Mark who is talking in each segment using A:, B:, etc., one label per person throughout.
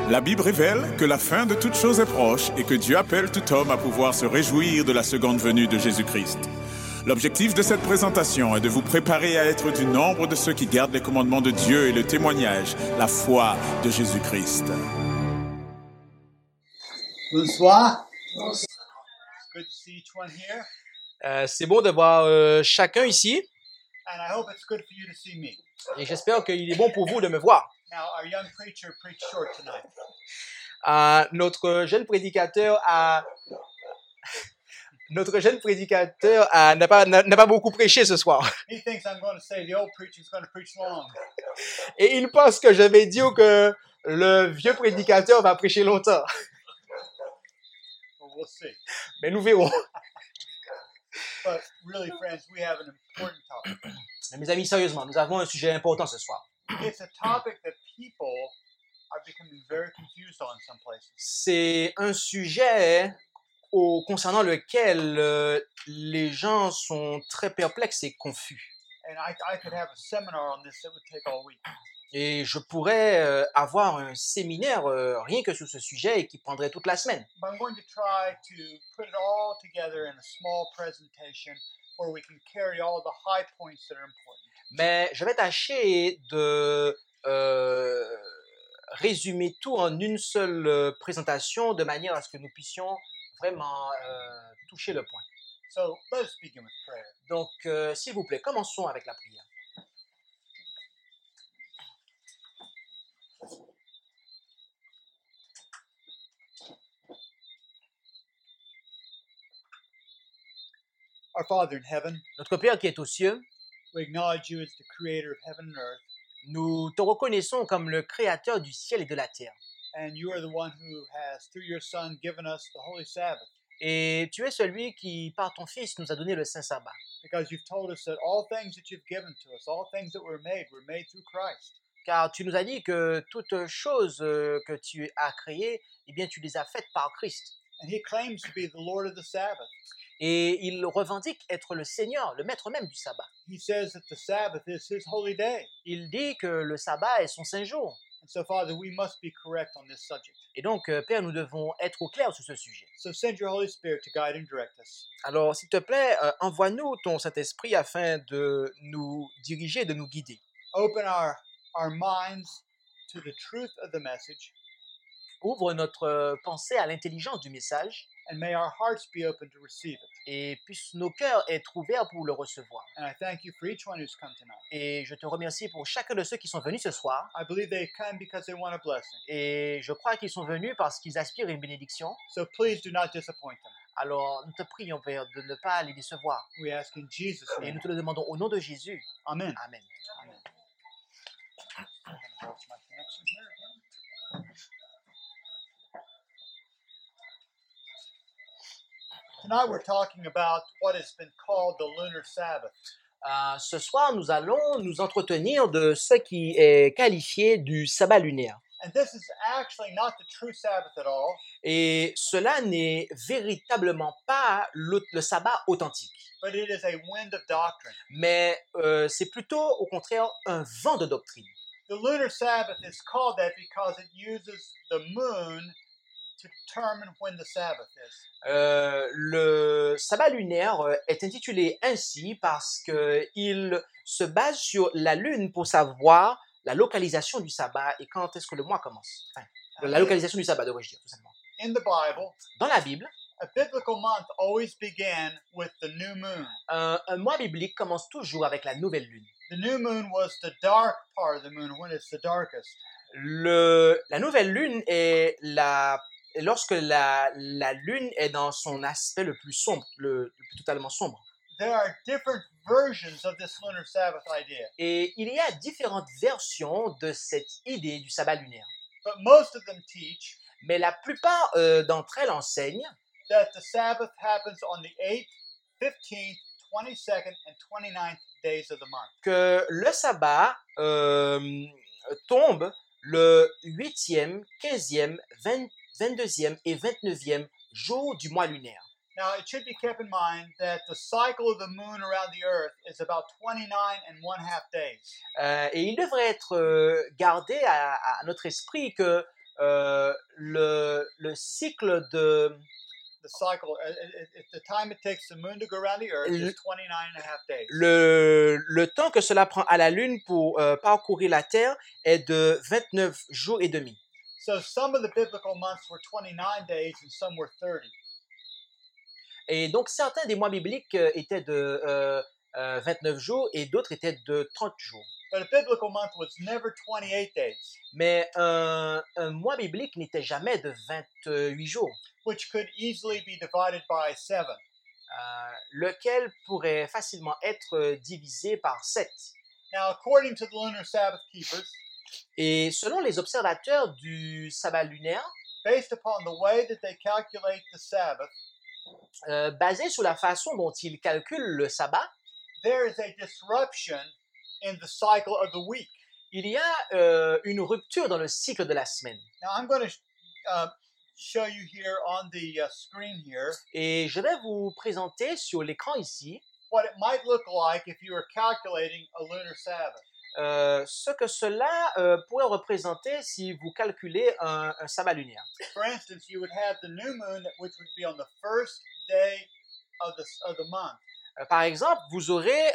A: La Bible révèle que la fin de toute chose est proche et que Dieu appelle tout homme à pouvoir se réjouir de la seconde venue de Jésus-Christ. L'objectif de cette présentation est de vous préparer à être du nombre de ceux qui gardent les commandements de Dieu et le témoignage, la foi de Jésus-Christ.
B: Bonsoir. It's good to see each one here,
C: C'est bon de voir chacun ici
B: and I hope it's good for you to see me.
C: et j'espère qu'il est bon pour vous de me voir.
B: Now, our young preacher preached short tonight.
C: Notre jeune prédicateur n'a pas beaucoup prêché ce soir.
B: He thinks I'm going to say the old preacher's going to preach long.
C: Et il pense que je vais dire que le vieux prédicateur va prêcher longtemps.
B: Well, we'll see.
C: Mais nous verrons.
B: But really, friends, we have an important topic.
C: Mais mes amis, sérieusement, nous avons un sujet important ce soir.
B: It's a topic that people are becoming very confused on in some places.
C: C'est un sujet concernant lequel les gens sont très perplexes et confus.
B: And I could have a seminar on this that would take all week.
C: Et je pourrais avoir un séminaire rien que sur ce sujet et qui prendrait toute la semaine.
B: But I'm going to try to put it all together in a small presentation where we can carry all the high points that are important.
C: Mais je vais tâcher de résumer tout en une seule présentation de manière à ce que nous puissions vraiment toucher le point.
B: So let us begin with prayer.
C: Donc, s'il vous plaît, commençons avec la prière.
B: Our Father in heaven,
C: Notre Père qui est aux cieux,
B: we acknowledge you as the creator of heaven and earth,
C: nous te reconnaissons comme le créateur du ciel et de la terre.
B: and you are the one who has, through your Son, given us the Holy Sabbath,
C: Et tu es celui qui, par ton Fils, nous a donné le Saint Sabbat.
B: because you've told us that all things that you've given to us, all things that were made through Christ.
C: Car tu nous as dit que toutes choses que tu as créées, eh bien, tu les as faites par Christ.
B: And he claims to be the Lord of the Sabbath.
C: Et il revendique être le Seigneur, le maître même du sabbat.
B: He says that the Sabbath is his holy day.
C: Il dit que le sabbat est son saint jour.
B: And so, Father, we must be correct on this subject.
C: Et donc, Père, nous devons être au clair sur ce sujet.
B: So send your Holy Spirit to guide and direct us.
C: Alors, s'il te plaît, envoie-nous ton Saint-Esprit afin de nous diriger, de nous guider.
B: Open our minds to the truth of the message,
C: Ouvre notre pensée à l'intelligence du message
B: and may our hearts be open to receive it.
C: et puissent nos cœurs être ouverts pour le recevoir.
B: And I thank you for each one who's come tonight.
C: Et je te remercie pour chacun de ceux qui sont venus ce soir.
B: I believe they come because they want a blessing.
C: Et je crois qu'ils sont venus parce qu'ils aspirent à une bénédiction.
B: So please do not disappoint them.
C: Alors, nous te prions, Père, de ne pas les décevoir.
B: We ask in Jesus'
C: Et
B: name.
C: nous te le demandons au nom de Jésus.
B: Amen.
C: Amen.
B: Amen. Where's my connection here again? Tonight we're talking about what has been called the lunar Sabbath.
C: Ce soir, nous allons nous entretenir de ce qui est qualifié du sabbat lunaire.
B: And this is actually not the true Sabbath at all.
C: Et cela n'est véritablement pas le sabbat authentique.
B: But it is a wind of doctrine.
C: Mais c'est plutôt, au contraire, un vent de doctrine.
B: The lunar Sabbath is called that because it uses the moon to determine when the Sabbath is.
C: Le sabbat lunaire est intitulé ainsi parce qu'il se base sur la lune pour savoir la localisation du sabbat et quand est-ce que le mois commence. Enfin, la localisation du sabbat, devrais-je dire, tout simplement.
B: In the Bible,
C: Dans la Bible,
B: a biblical month always began with the new moon.
C: un mois biblique commence toujours avec la nouvelle lune.
B: The new moon was the dark part of the moon when it's the darkest.
C: La nouvelle lune est lorsque la lune est dans son aspect le plus sombre, le plus totalement sombre.
B: There are different versions of this lunar Sabbath idea,
C: Et il y a différentes versions de cette idée du sabbat lunaire.
B: but most of them teach
C: Mais la plupart d'entre elles enseignent
B: that the Sabbath happens on the 8th, 15th, 22nd, and 29th days of the month.
C: que le sabbat tombe le 8e, 15e, 22e et 29e jour du mois lunaire.
B: Now, it should be kept in mind that the cycle of the moon around the earth is about 29 and 1/2 days.
C: Et il devrait être gardé à notre esprit que le cycle de
B: The cycle, the time it takes the moon to go around the earth is 29 and a half days.
C: le temps que cela prend à la Lune pour parcourir la Terre est de 29 jours et demi.
B: So some of the biblical months were 29 days and some were 30.
C: Et donc certains des mois bibliques étaient de 29 jours et d'autres étaient de 30 jours.
B: But a biblical month was never 28 days,
C: Mais un mois biblique n'était jamais de 28 jours,
B: which could easily be divided by 7.
C: lequel pourrait facilement être divisé par 7.
B: Now, according to the lunar Sabbath keepers,
C: Et selon les observateurs du sabbat lunaire,
B: based upon the way that they calculate the Sabbath,
C: basé sur la façon dont ils calculent le sabbat,
B: there is a disruption in the cycle of the week.
C: il y a une rupture dans le cycle de la semaine.
B: Now, I'm going to show you here on the screen here
C: Et je vais vous présenter sur l'écran ici
B: what it might look like if you were calculating a lunar Sabbath.
C: ce que cela pourrait représenter si vous calculez un sabbat lunaire.
B: For instance, you would have the new moon, which would be on the first day of the month.
C: Par exemple, vous aurez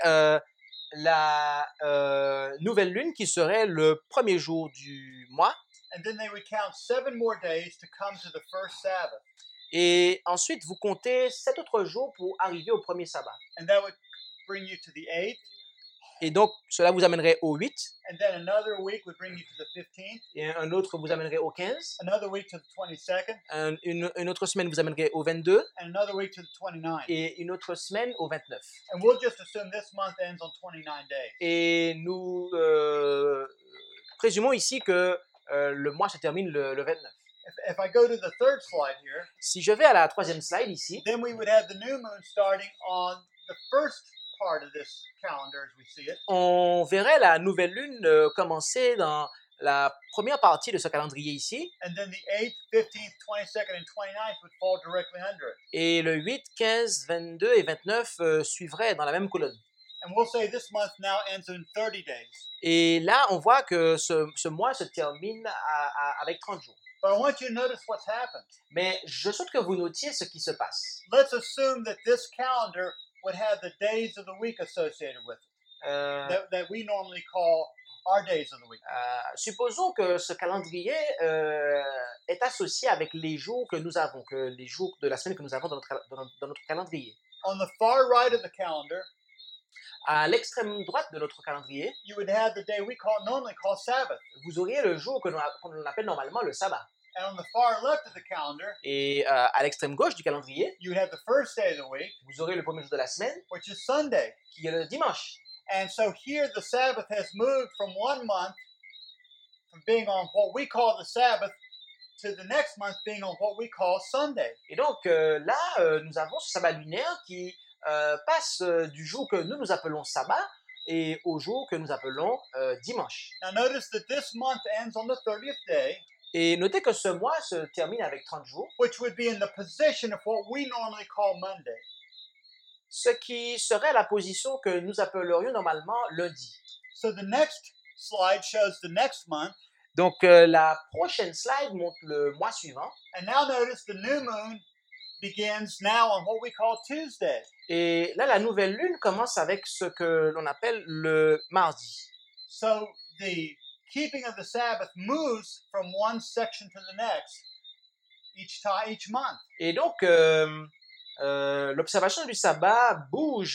C: la nouvelle lune qui serait le premier jour du mois.
B: And then they would count 7 more days to come to the first Sabbath.
C: Et ensuite, vous comptez 7 autres jours pour arriver au premier sabbat.
B: And that would bring you to the 8th.
C: Et donc, cela vous amènerait au 8.
B: And then another week would bring you to the 15th.
C: Et un autre vous amènerait au 15.
B: Another week to the 22nd.
C: Une autre semaine vous amènerait au 22.
B: And another week to the 29th.
C: Et une autre semaine au 29.
B: And we'll just assume this month ends on 29 days.
C: Et nous présumons ici que le mois se termine le 29.
B: If I go to the third slide here,
C: Si je vais à la troisième slide ici,
B: then we would have the new moon starting on the first part of this calendar as we see it.
C: on verrait la nouvelle lune commencer dans la première partie de ce calendrier ici.
B: And then the 8th, 15th, 22nd, and 29th would fall directly under it.
C: Et le 8, 15, 22 et 29 suivraient dans la même colonne.
B: And we'll say this month now ends in 30 days.
C: Et là, on voit que ce mois se termine avec 30 jours.
B: But I want you to notice what's happened.
C: Mais je souhaite que vous notiez ce qui se passe.
B: Let's assume that this calendar would have the days of the week associated with it, that we normally call our days of the week.
C: Supposons que ce calendrier est associé avec les jours que nous avons, que les jours de la semaine que nous avons dans notre calendrier.
B: On the far right of the calendar,
C: À l'extrême droite de notre calendrier,
B: you would have the day we normally call Sabbath.
C: vous auriez le jour qu'on appelle normalement le sabbat.
B: And on the far left of the calendar,
C: Et à l'extrême gauche du calendrier,
B: you would have the first day of the week,
C: vous aurez le premier jour de la semaine,
B: which is Sunday.
C: qui est le dimanche.
B: And so here the Sabbath has moved from one month, from being on what we call the Sabbath, to the next month being on what we call Sunday.
C: Et donc là, nous avons ce sabbat lunaire qui passe du jour que nous appelons sabbat et au jour que nous appelons dimanche.
B: Now notice that this month ends on the 30th day,
C: Et notez que ce mois se termine avec 30 jours,
B: which would be in the position of what we normally call Monday.
C: ce qui serait la position que nous appellerions normalement lundi.
B: So the next slide shows the next month,
C: Donc la prochaine slide montre le mois suivant.
B: and now notice the new moon begins now on what we call Tuesday.
C: Et là, la nouvelle lune commence avec ce que l'on appelle le mardi.
B: So the keeping of the Sabbath moves from one section to the next each month.
C: Et donc, l'observation du sabbat bouge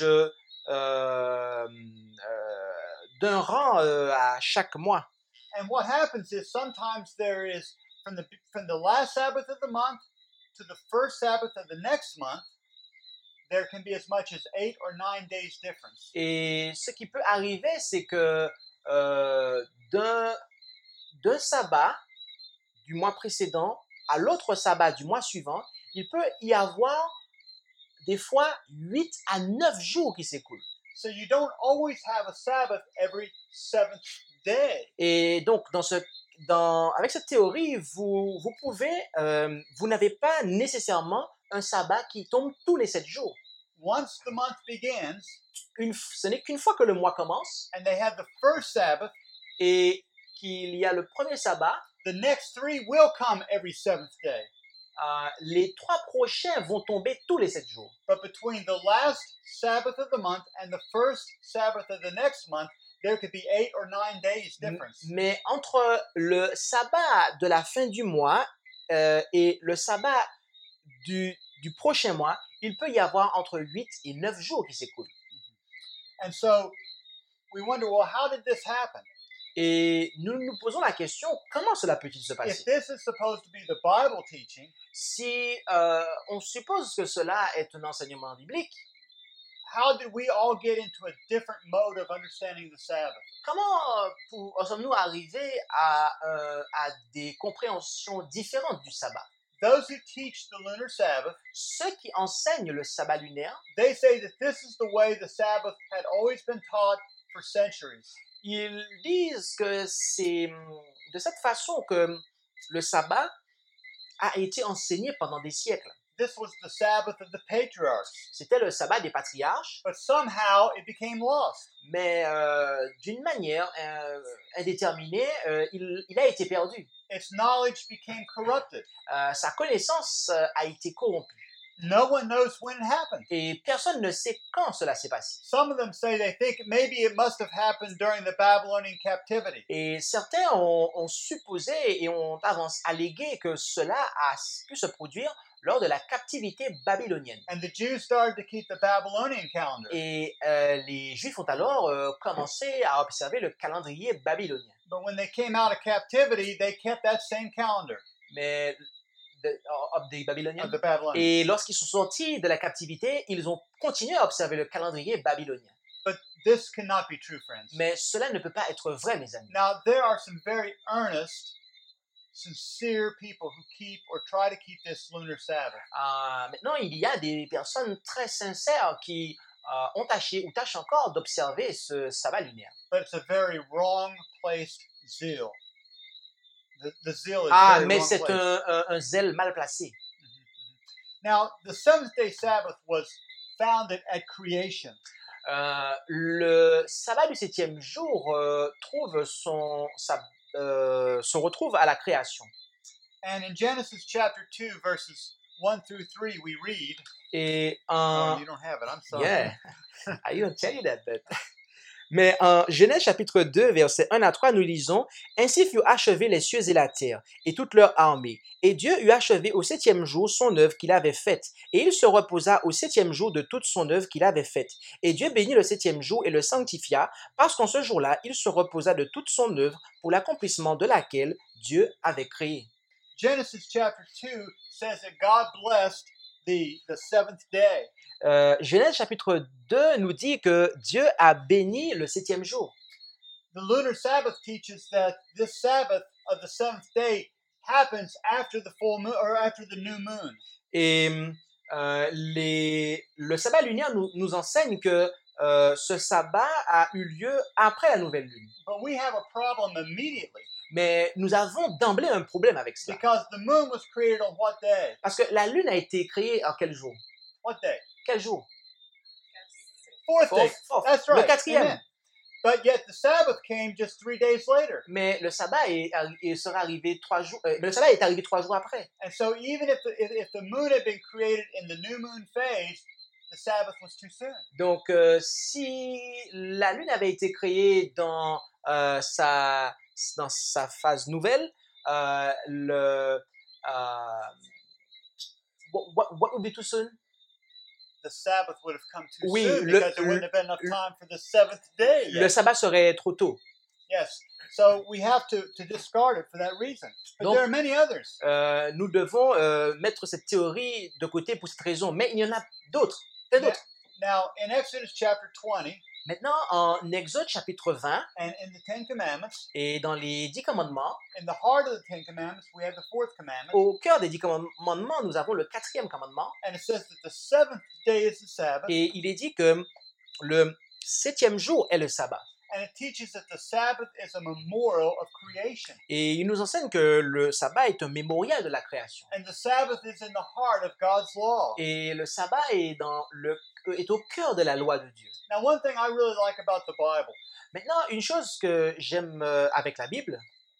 C: d'un rang à chaque mois.
B: And what happens is sometimes there is from the last Sabbath of the month to the first Sabbath of the next month, there can be as much as 8 or 9 days difference.
C: Et ce qui peut arriver, c'est que d'un sabbat du mois précédent à l'autre sabbat du mois suivant, il peut y avoir des fois 8 à 9 jours qui s'écoulent.
B: So you don't always have a Sabbath every 7th day.
C: Et donc, avec cette théorie, vous n'avez pas nécessairement un sabbat qui tombe tous les 7 jours.
B: Once the month begins,
C: Ce n'est qu'une fois que le mois commence
B: and they have the first Sabbath,
C: et qu'il y a le premier sabbat,
B: the next 3 will come every 7th day.
C: Les 3 prochains vont tomber tous les 7 jours.
B: But between the last Sabbath of the month and the first Sabbath of the next month, there could be 8 or 9 days difference.
C: Mais entre le sabbat de la fin du mois et le sabbat du prochain mois, il peut y avoir entre 8 et 9 jours qui s'écoulent.
B: And so we wonder, well, how did this happen?
C: Et nous nous posons la question, comment cela peut-il se
B: If
C: passer?
B: this is supposed to be the Bible teaching,
C: Si on suppose que cela est un enseignement biblique,
B: how did we all get into a different mode of understanding the Sabbath?
C: comment sommes-nous arrivés à des compréhensions différentes du sabbat?
B: Those who teach the lunar Sabbath,
C: Ceux qui enseignent le sabbat lunaire,
B: they say that this is the way the Sabbath had always been taught for centuries.
C: ils disent que c'est de cette façon que le sabbat a été enseigné pendant des siècles.
B: This was the Sabbath of the patriarchs,
C: C'était le sabbat des patriarches,
B: but somehow it became lost.
C: mais d'une manière indéterminée, il a été perdu.
B: Its knowledge became corrupted.
C: Sa connaissance a été corrompue.
B: No one knows when it happened.
C: Et personne ne sait quand cela s'est passé.
B: Some of them say they think maybe it must have happened during the Babylonian captivity.
C: Et certains ont supposé et ont allégué que cela a pu se produire lors de la captivité babylonienne.
B: And the Jews started to keep the Babylonian calendar.
C: Et les Juifs ont alors commencé à observer le calendrier babylonien.
B: But when they came out of captivity, they kept that same calendar
C: Mais des Babyloniens.
B: of the Babylonians.
C: Et lorsqu'ils sont sortis de la captivité, ils ont continué à observer le calendrier babylonien.
B: But this cannot be true, friends.
C: Mais cela ne peut pas être vrai, mes amis.
B: Now, there are some very earnest, sincere people who keep or try to keep this lunar Sabbath.
C: Maintenant, il y a des personnes très sincères qui ont tâché ou tâchent encore d'observer ce sabbat lunaire.
B: But it's a very wrong placed zeal. The zeal is very
C: Mais
B: wrong
C: c'est
B: placed.
C: un zèle mal placé.
B: Now, the seventh day Sabbath was founded at creation.
C: Le sabbat du 7e jour se retrouve à la création.
B: And in Genesis chapter 2, verses 1 through 3, we read.
C: Et
B: Oh, you don't have it, I'm sorry.
C: Yeah, I didn't tell you that, but... Mais en Genèse chapitre 2, versets 1 à 3, nous lisons « Ainsi furent achevés les cieux et la terre, et toute leur armée. Et Dieu eut achevé au 7e jour son œuvre qu'il avait faite. Et il se reposa au 7e jour de toute son œuvre qu'il avait faite. Et Dieu bénit le 7e jour et le sanctifia, parce qu'en ce jour-là, il se reposa de toute son œuvre pour l'accomplissement de laquelle Dieu avait créé. »
B: Genesis chapter 2 says that God blessed the seventh day.
C: Genèse chapitre 2 nous dit que Dieu a béni le 7e jour.
B: The lunar Sabbath teaches that this Sabbath of the seventh day happens after the full moon or after the new moon.
C: Et le sabbat lunaire nous enseigne que ce sabbat a eu lieu après la nouvelle lune.
B: But we have a problem immediately
C: Mais nous avons d'emblée un problème avec cela.
B: because the moon was created on what day?
C: Parce que la lune a été créée en quel jour?
B: What day?
C: Quel jour?
B: Fourth day.
C: Fourth.
B: That's
C: Le
B: right.
C: 4e.
B: Amen. But yet the Sabbath came just 3 days later.
C: Mais le sabbat sera arrivé 3 jours. Le sabbat est arrivé 3 jours après.
B: And so even if the moon had been created in the new moon phase, the Sabbath was too soon.
C: Donc, si la lune avait été créée dans sa phase nouvelle, what would be too soon?
B: The Sabbath would have come too
C: Oui,
B: soon because there wouldn't have been enough time for the seventh day yet.
C: Le sabbat serait trop tôt.
B: Yes. So we have to discard it for that reason. But
C: Donc,
B: there are many others.
C: Nous devons mettre cette théorie de côté pour cette raison, mais il y en a d'autres. Plein d'autres.
B: Now, in Exodus chapter 20,
C: Maintenant, en Exode chapitre 20
B: and in the Ten Commandments,
C: et dans les 10 commandements,
B: in the heart of the Ten Commandments, we have the fourth commandment.
C: au cœur des 10 commandements, nous avons le 4e commandement.
B: And it says that the seventh day is the Sabbath.
C: Et il est dit que le 7e jour est le sabbat.
B: And it teaches that the Sabbath is a memorial of creation.
C: Et il nous enseigne que le sabbat est un mémorial de la création.
B: And the Sabbath is in the heart of God's law.
C: Et le sabbat est au cœur de la loi de Dieu.
B: Now, one thing I really like about the Bible,
C: Maintenant, une chose que j'aime avec la Bible,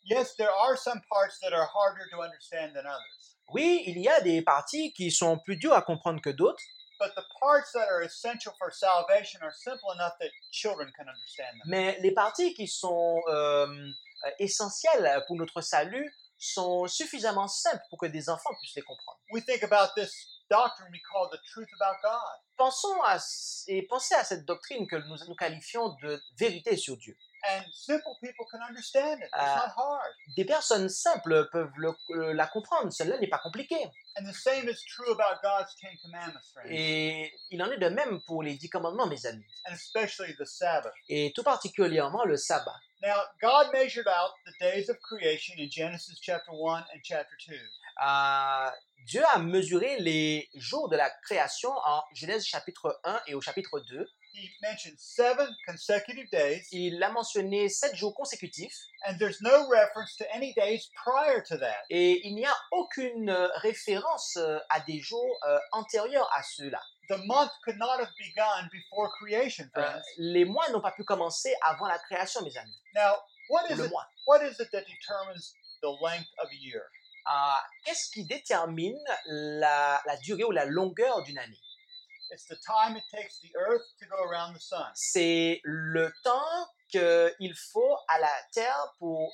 B: Yes, there are some parts that are harder to understand than others.
C: Oui, il y a des parties qui sont plus dures à comprendre que d'autres,
B: But the parts that are essential for salvation are simple enough that children can understand them.
C: mais les parties qui sont essentielles pour notre salut sont suffisamment simples pour que des enfants puissent les comprendre.
B: We think about this doctrine we call the truth about God.
C: Pensez à cette doctrine que nous qualifions de vérité sur Dieu.
B: And simple people can understand it. It's not hard.
C: Des personnes simples peuvent la comprendre, cela n'est pas compliqué.
B: And the same is true about God's Ten Commandments, friends,
C: Et il en est de même pour les 10 commandements, mes amis,
B: and especially the Sabbath.
C: et tout particulièrement le sabbat.
B: Now, God measured out the days of creation in Genesis chapter 1 and chapter 2.
C: Dieu a mesuré les jours de la création en Genèse chapitre 1 et au chapitre 2.
B: He mentioned 7 consecutive days,
C: Il a mentionné 7 jours consécutifs
B: and there's no reference to any days prior to that.
C: et il n'y a aucune référence à des jours antérieurs à ceux-là.
B: The month could not have begun before creation, friends.
C: Les mois n'ont pas pu commencer avant la création, mes amis.
B: Now, what is
C: Le
B: it?
C: mois.
B: What is it that determines the length of a year?
C: Qu'est-ce qui détermine la durée ou la longueur d'une année?
B: It's the time it takes the earth to go around the sun.
C: C'est le temps qu'il faut à la Terre pour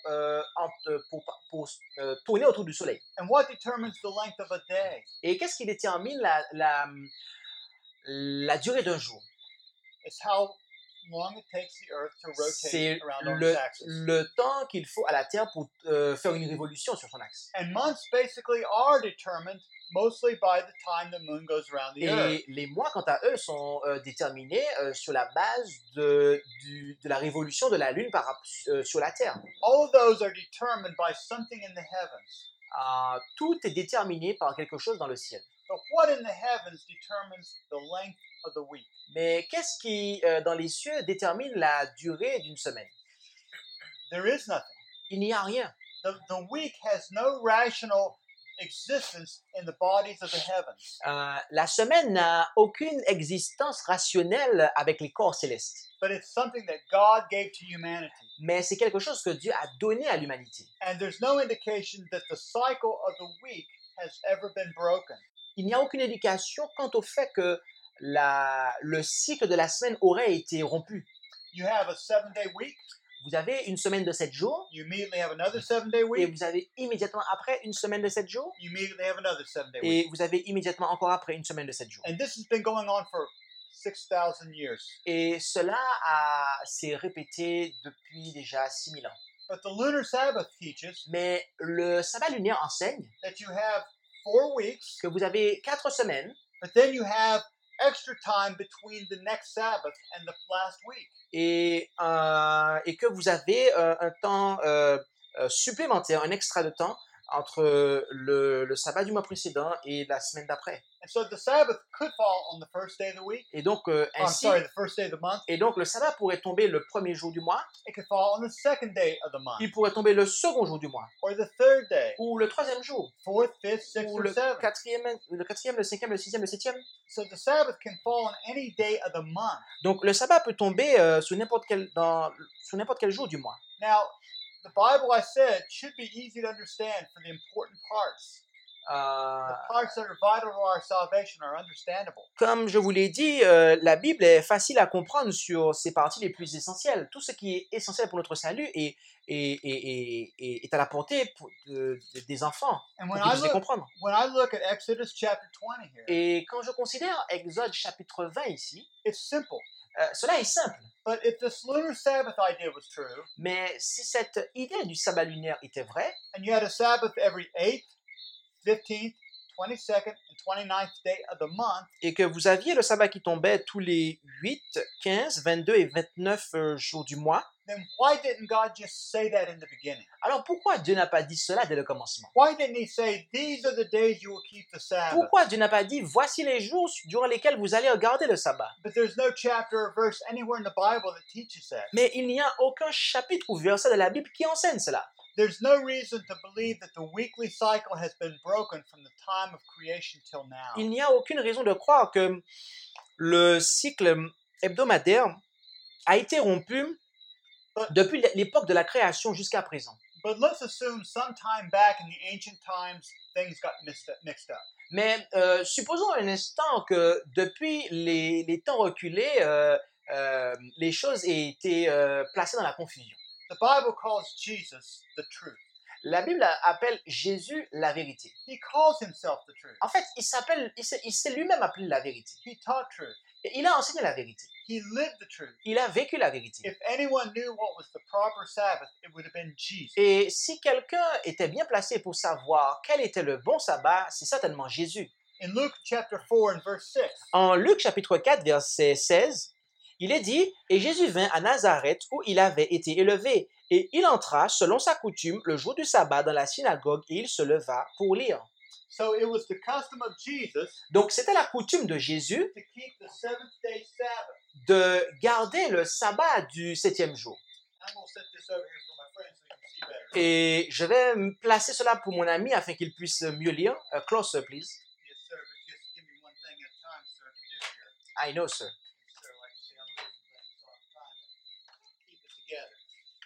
C: tourner autour du Soleil.
B: And what determines the length of a day?
C: Et qu'est-ce qui détermine la durée d'un jour?
B: It's how long it takes the earth to
C: C'est
B: rotate around on its
C: le,
B: axis.
C: le temps qu'il faut à la Terre pour faire une révolution sur son axe.
B: And months basically are determined mostly by the time the moon goes around the earth.
C: Et les mois, quant à eux, sont déterminés sur la base de la révolution de la Lune sur la Terre.
B: All of those are determined by something in the heavens.
C: Tout est déterminé par quelque chose dans le ciel.
B: But what in the heavens determines the length of the week?
C: Mais qu'est-ce qui, dans les cieux, détermine la durée d'une semaine?
B: There is nothing.
C: Il n'y a rien.
B: The week has no rational existence in the bodies of the heavens.
C: La semaine n'a aucune existence rationnelle avec les corps célestes.
B: But it's something that God gave to humanity.
C: Mais c'est quelque chose que Dieu a donné à l'humanité.
B: And there's no indication that the cycle of the week has ever been broken.
C: Il n'y a aucune indication quant au fait que le cycle de la semaine aurait été rompu.
B: You have a 7-day week.
C: Vous avez une semaine de 7 jours
B: You immediately have another 7-day
C: et
B: week.
C: vous avez immédiatement après une semaine de 7 jours
B: You immediately have another 7-day week.
C: et vous avez immédiatement encore après une semaine de 7 jours.
B: And this has been going on for 6,000 years.
C: Et cela s'est répété depuis déjà 6000 ans.
B: But the lunar Sabbath teaches
C: Mais le sabbat lunaire enseigne
B: that you have 4 weeks,
C: que vous avez 4 semaines
B: but then you have extra time between the next Sabbath and the last week.
C: et que vous avez un temps supplémentaire, un extra de temps entre le sabbat du mois précédent et la semaine d'après.
B: And so the Sabbath could fall on the first day of the week.
C: Et donc,
B: The first day of the month.
C: et donc le sabbat pourrait tomber le premier jour du mois,
B: It could fall on the second day of the month,
C: il pourrait tomber le second jour du mois,
B: or the third day,
C: ou le troisième jour,
B: 4th, 5th, 6th,
C: ou
B: or
C: le
B: 7th.
C: quatrième, le cinquième, le sixième, le septième.
B: So the Sabbath can fall on any day of the month.
C: Donc le sabbat peut tomber sur n'importe quel jour du mois.
B: Now, the Bible, I said, should be easy to understand for the important parts. The parts that are vital to our salvation are understandable.
C: Comme je vous l'ai dit, la Bible est facile à comprendre sur ses parties les plus essentielles. Tout ce qui est essentiel pour notre salut est à la portée des enfants,
B: And
C: pour
B: when
C: qu'ils
B: I
C: puissent les
B: look,
C: comprendre.
B: when I look at Exodus chapter 20 here,
C: Et quand je considère Exode chapitre 20 ici,
B: it's simple.
C: cela est simple.
B: But if this lunar Sabbath idea was true,
C: Mais si cette idée du sabbat lunaire était vraie,
B: and you had a Sabbath every 8th, 15th, 22nd, and 29th day of the month,
C: et que vous aviez le sabbat qui tombait tous les 8, 15, 22 et 29 jours du mois,
B: then why didn't God just say that in the beginning?
C: alors pourquoi Dieu n'a pas dit cela dès le commencement?
B: Why didn't he say, these are the days you will keep the Sabbath?
C: Pourquoi Dieu n'a pas dit, voici les jours durant lesquels vous allez garder le sabbat?
B: But there's no chapter or verse anywhere in the Bible that teaches that.
C: Mais il n'y a aucun chapitre ou verset de la Bible qui enseigne cela.
B: There's no reason to believe that the weekly cycle has been broken from the time of creation till now.
C: Il n'y a aucune raison de croire que le cycle hebdomadaire a été rompu depuis l'époque de la création jusqu'à présent.
B: But let's assume sometime back in the ancient times, things got mixed up.
C: Mais supposons un instant que depuis les temps reculés, les choses aient été placées dans la confusion.
B: The Bible calls Jesus the truth.
C: La Bible appelle Jésus la vérité.
B: He calls himself the truth.
C: En fait, il s'est lui-même appelé la vérité.
B: He taught truth.
C: Et il a enseigné la vérité.
B: He lived the truth.
C: Il a vécu la vérité.
B: If anyone knew what was the proper Sabbath, it would have been Jesus.
C: Et si quelqu'un était bien placé pour savoir quel était le bon sabbat, c'est certainement Jésus.
B: In Luke chapter 4 and verse 6,
C: En Luc chapitre 4, verset 16, il est dit « Et Jésus vint à Nazareth où il avait été élevé, et il entra, selon sa coutume, le jour du sabbat dans la synagogue, et il se leva pour lire.
B: so it was the custom of Jesus »
C: Donc c'était la coutume de Jésus
B: to keep the seventh-day Sabbath.
C: de garder le sabbat du 7e jour.
B: I'm going to set this over here for my friends so you can see better.
C: Et je vais me placer cela pour mon ami afin qu'il puisse mieux lire. Closer, please.
B: Yes, sir, but just give me one thing at a time, sir, to do here.
C: I know, sir.
B: Yes, sir, like you see, I'm losing things, so I'm trying to keep it together.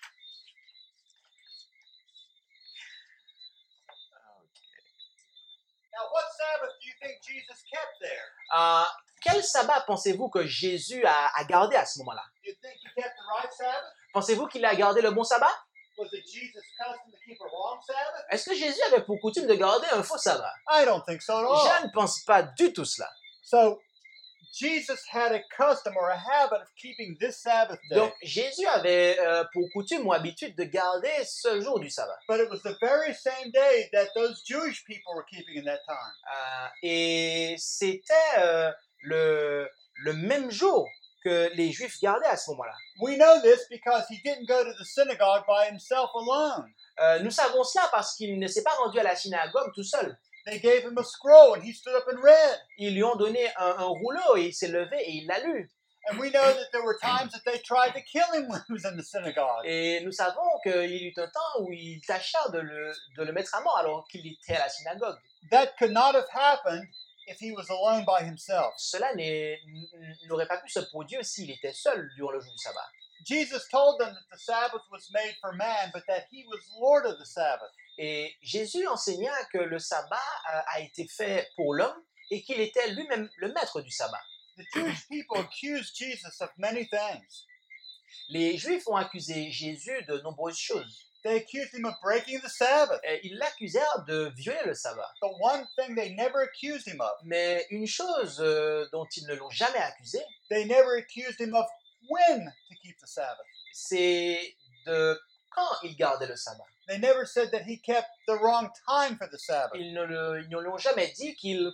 B: Now, what Sabbath do you think Jesus kept there?
C: Quel sabbat pensez-vous que Jésus a gardé à ce moment-là?
B: Do you think he kept the right Sabbath?
C: Pensez-vous qu'il a gardé le bon sabbat?
B: Was it Jesus' custom to keep a wrong Sabbath?
C: Est-ce que Jésus avait pour coutume de garder un faux sabbat?
B: I don't think so at all.
C: Je ne pense pas du tout cela.
B: So, Jesus had a custom or a habit of keeping this Sabbath day.
C: Donc, Jésus avait pour coutume ou habitude de garder ce jour du sabbat.
B: But it was the very same day that those Jewish people were keeping in that time.
C: Et c'était le même jour que les Juifs gardaient à ce moment-là.
B: We know this because he didn't go to the synagogue by himself alone.
C: Nous savons cela parce qu'il ne s'est pas rendu à la synagogue tout seul.
B: They gave him a scroll and he stood up and read.
C: Ils lui ont donné un rouleau et il s'est levé et il l'a lu.
B: And we know that there were times that they tried to kill him when he was in the synagogue.
C: Et nous savons qu'il y eut un temps où il tâcha de le mettre à mort alors qu'il était à la synagogue.
B: That could not have happened if he was alone by himself.
C: Cela n'aurait pas pu se produire s'il était seul durant le jour du sabbat.
B: Jesus told them that the Sabbath was made for man, but that he was Lord of the Sabbath.
C: Et Jésus enseigna que le sabbat a été fait pour l'homme et qu'il était lui-même le maître du sabbat.
B: The Jewish people accused Jesus of many things.
C: Les Juifs ont accusé Jésus de nombreuses choses.
B: They accused him of breaking the Sabbath.
C: Ils l'accusèrent de violer le sabbat.
B: The one thing they never accused him of,
C: Mais une chose dont ils ne l'ont jamais accusé,
B: they never accused him of when to keep the Sabbath.
C: c'est de quand il gardait le sabbat.
B: They never said that he kept the wrong time for the Sabbath.
C: Ils ne l'ont jamais dit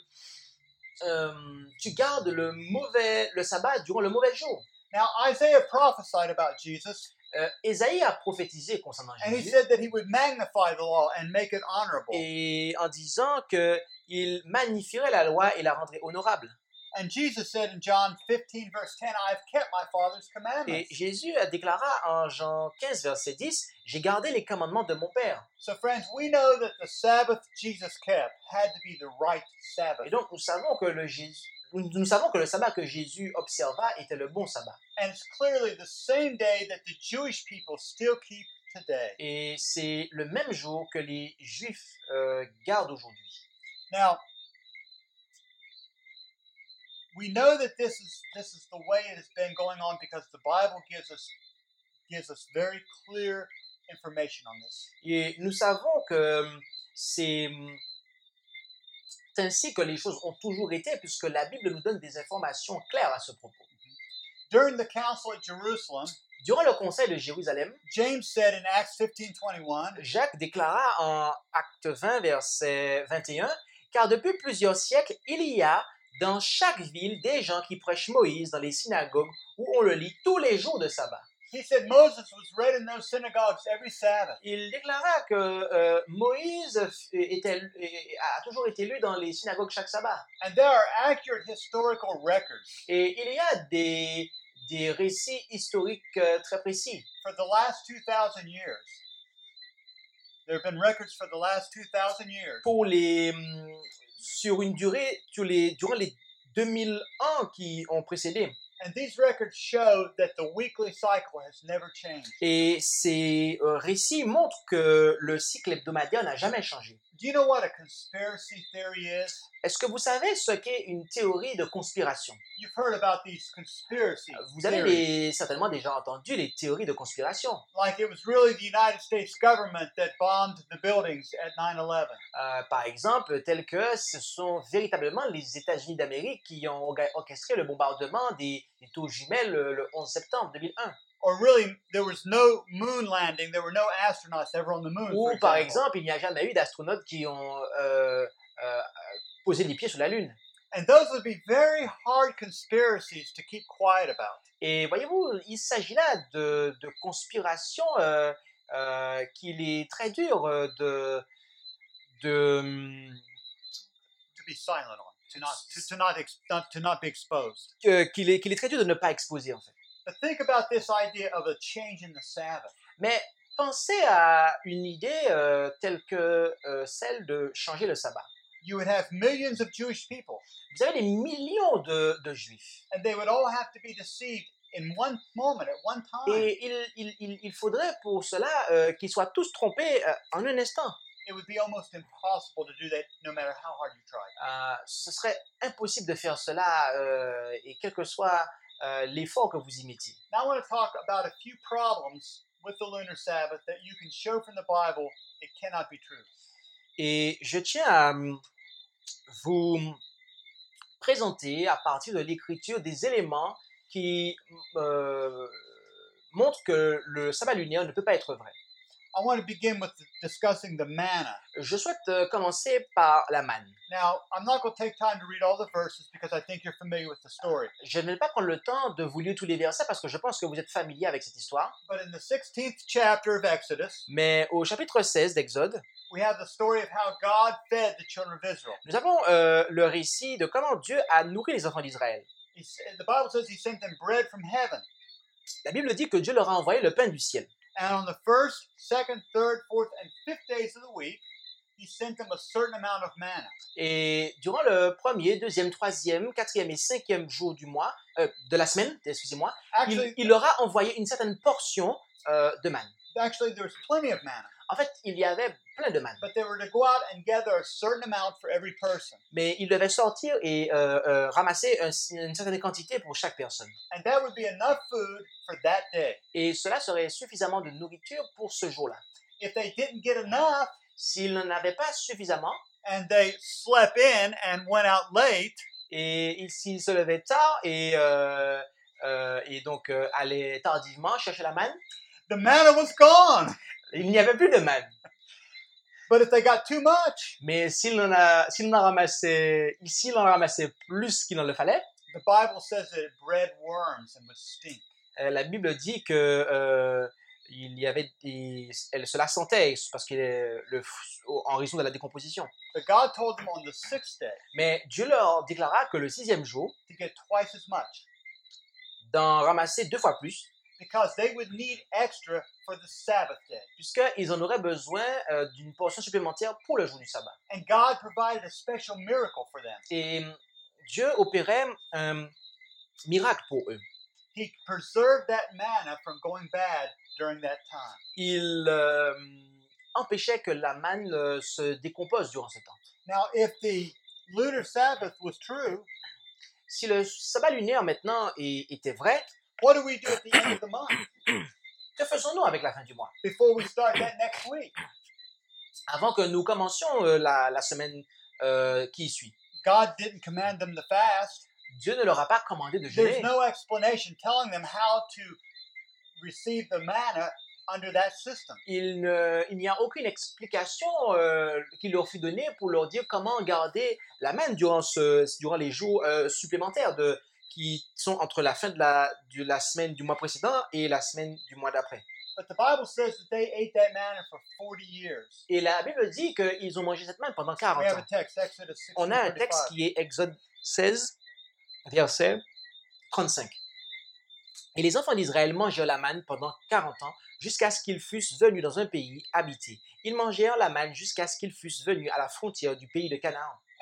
C: tu gardes le sabbat durant le mauvais jour.
B: Now, Isaiah prophesied about Jesus,
C: Ésaïe a prophétisé concernant
B: and he
C: Jésus
B: said that he would magnify the law and make it honorable.
C: et en disant qu'il magnifierait la loi et la rendrait honorable.
B: And Jesus said in John 15, verse 10, I have kept my Father's
C: Et
B: commandments.
C: Jésus déclara en Jean 15, verset 10, « J'ai gardé les commandements de mon Père.
B: So, friends, we know that the Sabbath Jesus kept had to be the right » Sabbath.
C: Et donc, nous savons que le sabbat que Jésus observa était le bon sabbat.
B: And it's clearly the same day that the Jewish people still keep today.
C: Et c'est le même jour que les Juifs gardent aujourd'hui.
B: Now, we know that this is the way it has been going on because the Bible gives us very clear information on this.
C: Et nous savons que c'est ainsi que les choses ont toujours été, puisque la Bible nous donne des informations claires à ce propos.
B: During the council at Jerusalem,
C: Durant le conseil de Jérusalem,
B: James said in Acts 15:21,
C: Jacques déclara en Acte 20, verset 21, « Car depuis plusieurs siècles, il y a dans chaque ville des gens qui prêchent Moïse dans les synagogues où on le lit tous les jours de sabbat. »
B: he said Moses was read in those synagogues every Sabbath.
C: Il déclara que Moïse a toujours été lu dans les synagogues chaque sabbat.
B: And there are accurate historical records.
C: Et il y a des récits historiques très précis.
B: For the last 2,000 years. There have been records for the last 2,000 years.
C: Sur une durée, durant les 2000 ans qui ont précédé.
B: And these records show that the weekly cycle has never changed.
C: Et ces récits montrent que le cycle hebdomadaire n'a jamais changé.
B: Do you know what a conspiracy theory is?
C: Est-ce que vous savez ce qu'est une théorie de conspiration?
B: You've heard about these conspiracy
C: Vous avez
B: theories.
C: certainement déjà entendu les théories de conspiration.
B: Like it was really the United States government that bombed the buildings at 9/11.
C: Par exemple, tels que ce sont véritablement les États-Unis d'Amérique qui ont orchestré le bombardement des tours jumelles le 11 septembre 2001.
B: Or really, there was no moon landing. There were no astronauts ever on the moon.
C: Ou
B: For
C: par
B: example.
C: exemple, il n'y a jamais eu d'astronautes qui ont posé les pieds sur la Lune.
B: And those would be very hard conspiracies to keep quiet about.
C: Et voyez-vous, il s'agit là de conspirations qu'il est très dur de
B: To be silent on, to not be exposed.
C: qu'il est très dur de ne pas exposer en fait.
B: But think about this idea of a change in the Sabbath.
C: Mais pensez à une idée telle que celle de changer le sabbat.
B: You would have millions of Jewish people,
C: Vous avez des millions de juifs.
B: and they would all have to be deceived in one moment, at one time.
C: Et il faudrait pour cela qu'ils soient tous trompés en un instant.
B: It would be almost impossible to do that no matter how hard you tried.
C: Ce serait impossible de faire cela et quel que soit l'effort que vous y mettiez.
B: Now I want to talk about a few problems with the lunar Sabbath that you can show from the Bible it cannot be true.
C: Et je tiens à vous présenter à partir de l'écriture des éléments qui montrent que le sabbat lunaire ne peut pas être vrai.
B: I want to begin with discussing the manna.
C: Je souhaite commencer par la manne.
B: Now, I'm not going to take time to read all the verses because I think you're familiar with the story.
C: Je ne vais pas prendre le temps de vous lire tous les versets parce que je pense que vous êtes familier avec cette histoire.
B: But in the 16th chapter of Exodus,
C: Mais au chapitre 16 d'Exode,
B: we have the story of how God fed the children of Israel.
C: nous avons le récit de comment Dieu a nourri les enfants d'Israël.
B: The Bible says he sent them bread from heaven.
C: La Bible dit que Dieu leur a envoyé le pain du ciel.
B: And on the first, second, third, fourth, and fifth days of the week, he sent them a certain amount of manna.
C: Et durant le premier, deuxième, troisième, quatrième et cinquième jour du mois, de la semaine, excusez-moi,
B: Actually,
C: il leur a envoyé une certaine portion de manne.
B: there was plenty of manna,
C: En fait, il y avait plein de manne.
B: but they were to go out and gather a certain amount for every person.
C: Mais ils devaient sortir et ramasser une certaine quantité pour chaque personne.
B: And that would be enough food for that day.
C: Et cela serait suffisamment de nourriture pour ce jour-là.
B: If they didn't get enough
C: S'ils n'en avaient pas suffisamment,
B: and they slept in and went out late,
C: et s'ils se levaient tard et donc allaient tardivement chercher la manne,
B: the manna was gone.
C: il n'y avait plus de manne.
B: But if they got too much,
C: Mais s'il en ramassait plus qu'il en le fallait,
B: the Bible says that it bred worms and would stink.
C: la Bible dit que il y avait cela sentait parce en raison de la décomposition.
B: But God told them on the sixth day
C: Mais Dieu leur déclara que le sixième jour,
B: to get twice as much
C: d'en ramasser 2 fois plus,
B: because they would need extra for the Sabbath day.
C: puisqu'ils en auraient besoin d'une portion supplémentaire pour le jour du sabbat.
B: And God provided a special miracle for them.
C: Et Dieu opérait un miracle pour eux.
B: He preserved that manna from going bad during that time.
C: Il empêchait que la manne se décompose durant ce temps.
B: Now, if the lunar Sabbath was true,
C: Si le sabbat lunaire maintenant était vrai,
B: what do we do at the end of the month
C: que faisons-nous avec la fin du mois?
B: before we start that next week?
C: Avant que nous commencions la semaine qui suit.
B: God didn't command them to fast.
C: Dieu ne leur a pas commandé de
B: There's
C: jeûner.
B: no explanation telling them how to receive the manna under that system.
C: Il n'y a aucune explication qui leur fut donnée pour leur dire comment garder la manne durant les jours supplémentaires qui sont entre la fin de la semaine du mois précédent et la semaine du mois d'après.
B: But the Bible says that they ate that manna for 40 years.
C: Et la Bible dit qu'ils ont mangé cette manne pendant 40
B: We have
C: ans.
B: a text, Exodus 16,
C: On a un texte qui est Exode 16, verset 35. Et les enfants d'Israël mangèrent la manne pendant 40 ans, jusqu'à ce qu'ils fussent venus dans un pays habité. Ils mangèrent la manne jusqu'à ce qu'ils fussent venus à la frontière du pays de Canaan.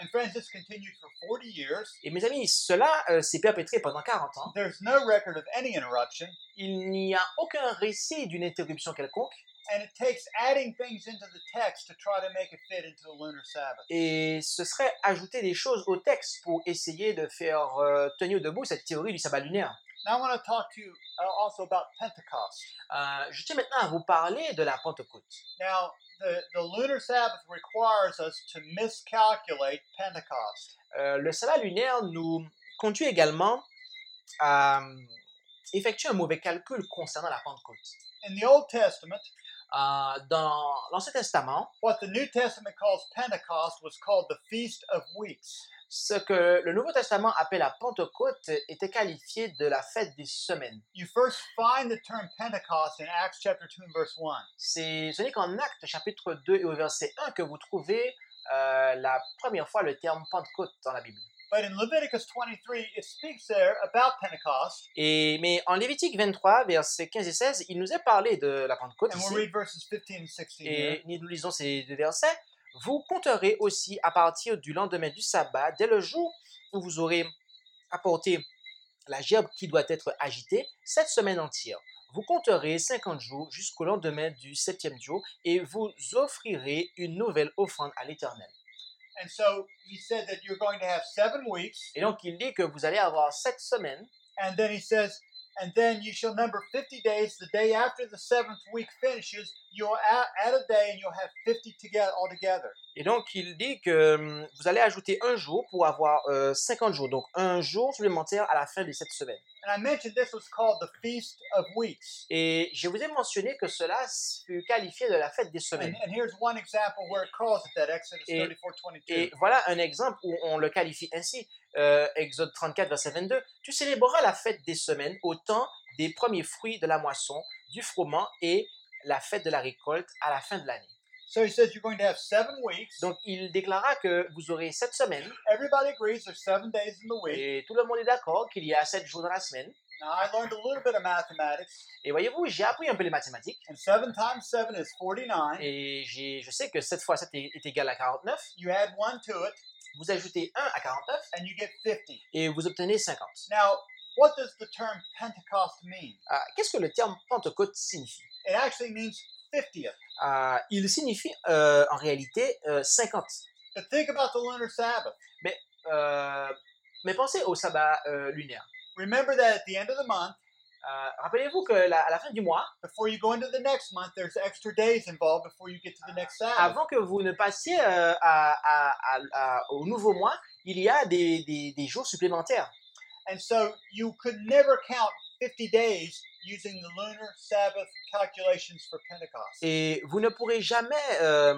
B: And friends, this continued for 40 years.
C: Et mes amis, cela s'est perpétré pendant 40 ans.
B: There's no record of any interruption.
C: Il n'y a aucun récit d'une interruption quelconque.
B: And it takes adding things into the text to try to make it fit into the lunar Sabbath.
C: Et ce serait ajouter des choses au texte pour essayer de faire tenir debout cette théorie du sabbat lunaire.
B: Now I want to talk to you also about Pentecost.
C: Je tiens maintenant à vous parler de la Pentecôte.
B: Now, the lunar Sabbath requires us to miscalculate Pentecost.
C: Le sabbat lunaire nous conduit également à effectuer un mauvais calcul concernant la Pentecôte.
B: In the Old Testament,
C: Dans l'Ancien Testament,
B: what the New Testament calls Pentecost was called the Feast of Weeks.
C: ce que le Nouveau Testament appelle la Pentecôte était qualifié de la fête des semaines.
B: You first find the term Pentecost in Acts chapter 2 and verse 1.
C: Ce n'est qu'en Actes chapitre 2 et au verset 1 que vous trouvez la première fois le terme Pentecôte dans la Bible.
B: But in Leviticus 23, it speaks there about Pentecost.
C: Mais en Lévitique 23, versets 15 et 16, il nous est parlé de la Pentecôte
B: And we'll
C: ici.
B: read verses 15 and 16 here.
C: Et nous lisons ces deux versets. Vous compterez aussi à partir du lendemain du sabbat, dès le jour où vous aurez apporté la gerbe qui doit être agitée, 7 semaines entières. Vous compterez 50 jours jusqu'au lendemain du 7e jour et vous offrirez une nouvelle offrande à l'Éternel.
B: And so he said that you're going to have 7 weeks.
C: Et donc il dit que vous allez avoir 7 semaines.
B: And then he says, and then you shall number 50 days. The day after the 7th week finishes, you'll add a day and you'll have 50 together altogether.
C: Et donc il dit que vous allez ajouter un jour pour avoir 50 jours. Donc un jour supplémentaire à la fin de cette semaine.
B: And I mentioned this was called the Feast of Weeks.
C: Et je vous ai mentionné que cela fut qualifié de la fête des semaines.
B: And here's one example where it calls it that, Exodus 34:22.
C: Et voilà un exemple où on le qualifie ainsi. Exode 34, verset 22. Tu célébreras la fête des semaines au temps des premiers fruits de la moisson, du froment et la fête de la récolte à la fin de l'année.
B: So he says you're going to have 7 weeks.
C: Donc il déclara que vous aurez 7 semaines.
B: Everybody agrees there's 7 days in the week.
C: Et tout le monde est d'accord qu'il y a 7 jours dans la semaine.
B: Now I learned a little bit of mathematics.
C: Et voyez-vous, j'ai appris un peu les mathématiques.
B: And 7 times 7 is 49.
C: Et je sais que 7 fois 7 est égal à 49.
B: You add 1 to it
C: Vous ajoutez 1 à 49
B: and you get 50.
C: et vous obtenez 50.
B: Now, what does the term Pentecost mean?
C: Qu'est-ce que le terme Pentecôte signifie?
B: It actually means 50th.
C: Il signifie en réalité 50.
B: But think about the lunar Sabbath.
C: Mais pensez au sabbat lunaire.
B: Remember that at the end of the month,
C: Rappelez-vous qu'à la fin du mois,
B: before you go into the next month, there's extra days involved before you get to the next Sabbath.
C: avant que vous ne passiez au nouveau mois, il y a des jours supplémentaires.
B: And so you could never count 50 days using the lunar Sabbath calculations for Pentecost.
C: Et vous ne pourrez jamais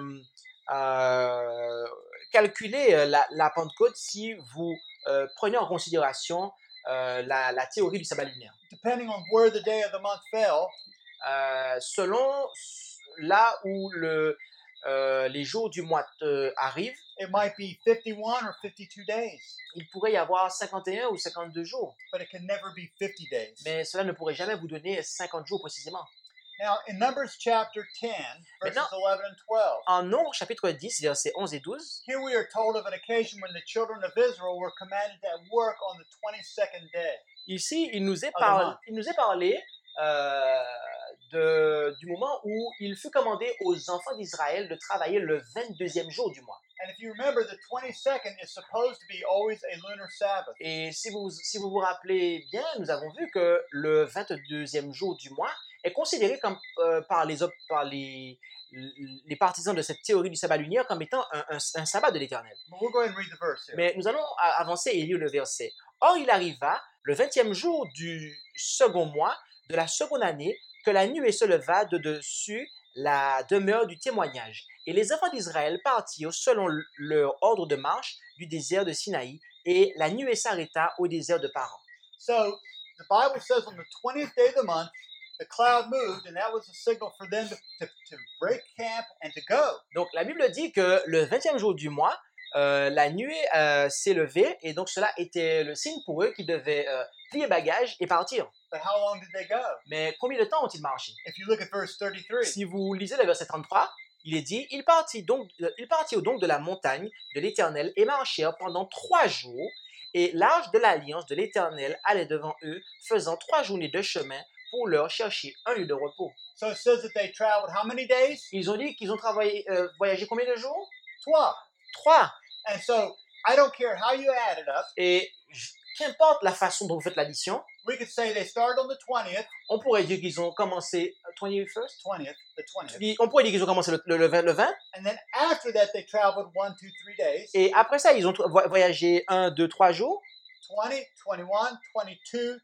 C: calculer la Pentecôte si vous prenez en considération la théorie du sabbat lunaire.
B: Depending on where the day of the month fell,
C: Selon là où les jours du mois arrivent,
B: it might be 51 or 52 days,
C: il pourrait y avoir 51 ou 52 jours.
B: but it can never be 50 days.
C: Mais cela ne pourrait jamais vous donner 50 jours précisément.
B: Now, in Numbers chapter 10, verses
C: Maintenant-
B: 11 and 12,
C: En Nombre chapitre 10, versets 11 et 12,
B: here we are told of an occasion when the children of Israel were commanded to work on the 22nd day.
C: ici il nous est
B: Demain.
C: parlé du moment où il fut commandé aux enfants d'Israël de travailler le 22e jour du mois.
B: And if you remember, the 22nd is supposed to be always a lunar Sabbath.
C: Et si vous vous rappelez bien, nous avons vu que le 22e jour du mois est considéré comme, par les partisans de cette théorie du sabbat lunaire comme étant un sabbat de l'Éternel.
B: But we'll go ahead and read the verse here.
C: Mais nous allons avancer et lire le verset. Or, il arriva, le 20e jour du second mois de la seconde année, que la nuée se leva de dessus la demeure du témoignage. Et les enfants d'Israël partirent selon leur ordre de marche du désert de Sinaï, et la nuée s'arrêta au désert de Paran.
B: So, the Bible says on the 20th day of the month, the cloud moved, and that was a signal for them to break camp and to go.
C: Donc, la Bible dit que le 20e jour du mois, la nuée s'est levée, et donc cela était le signe pour eux qu'ils devaient plier bagages et partir.
B: But how long did they go?
C: Mais combien de temps ont-ils marché?
B: If you look at verse 33,
C: Si vous lisez le verset 33, il est dit, ils partirent donc de la montagne de l'Éternel et marchèrent pendant 3 jours, et l'arche de l'alliance de l'Éternel allait devant eux, faisant 3 journées de chemin pour leur chercher un lieu de repos.
B: So it says that they traveled how many days?
C: Ils ont dit qu'ils ont voyagé combien de jours?
B: 12.
C: 3.
B: And so I don't care how you add it up.
C: Et qu'importe la façon dont vous faites l'addition,
B: We could say they started on the 20th.
C: on pourrait dire qu'ils ont commencé 21st.
B: 20th, the 20th.
C: On pourrait dire qu'ils ont commencé le 20.
B: And then after that, they traveled 1, 2, 3 days.
C: Et après ça, ils ont voyagé 1, 2, 3 jours.
B: 20, 21, 22,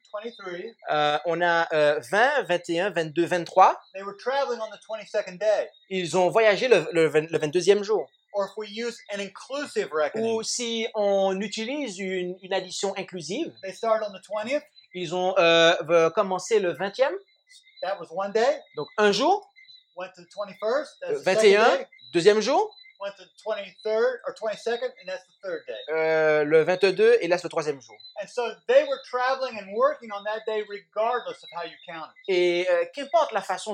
B: 23.
C: On a 20, 21, 22, 23.
B: They were traveling on the 22nd day.
C: Ils ont voyagé le 22e jour.
B: Or if we use an inclusive reckoning,
C: Ou si on utilise une addition inclusive,
B: they started on the 20th.
C: ils ont commencé le 20e,
B: That was one day.
C: donc un jour,
B: Went to the 21st. That's the second
C: 21,
B: day.
C: deuxième jour,
B: Went to the 23rd or 22nd, and that's the third day.
C: le 22 et là c'est le troisième jour.
B: And so they were traveling and working on that day regardless of how you count it.
C: Et qu'importe la façon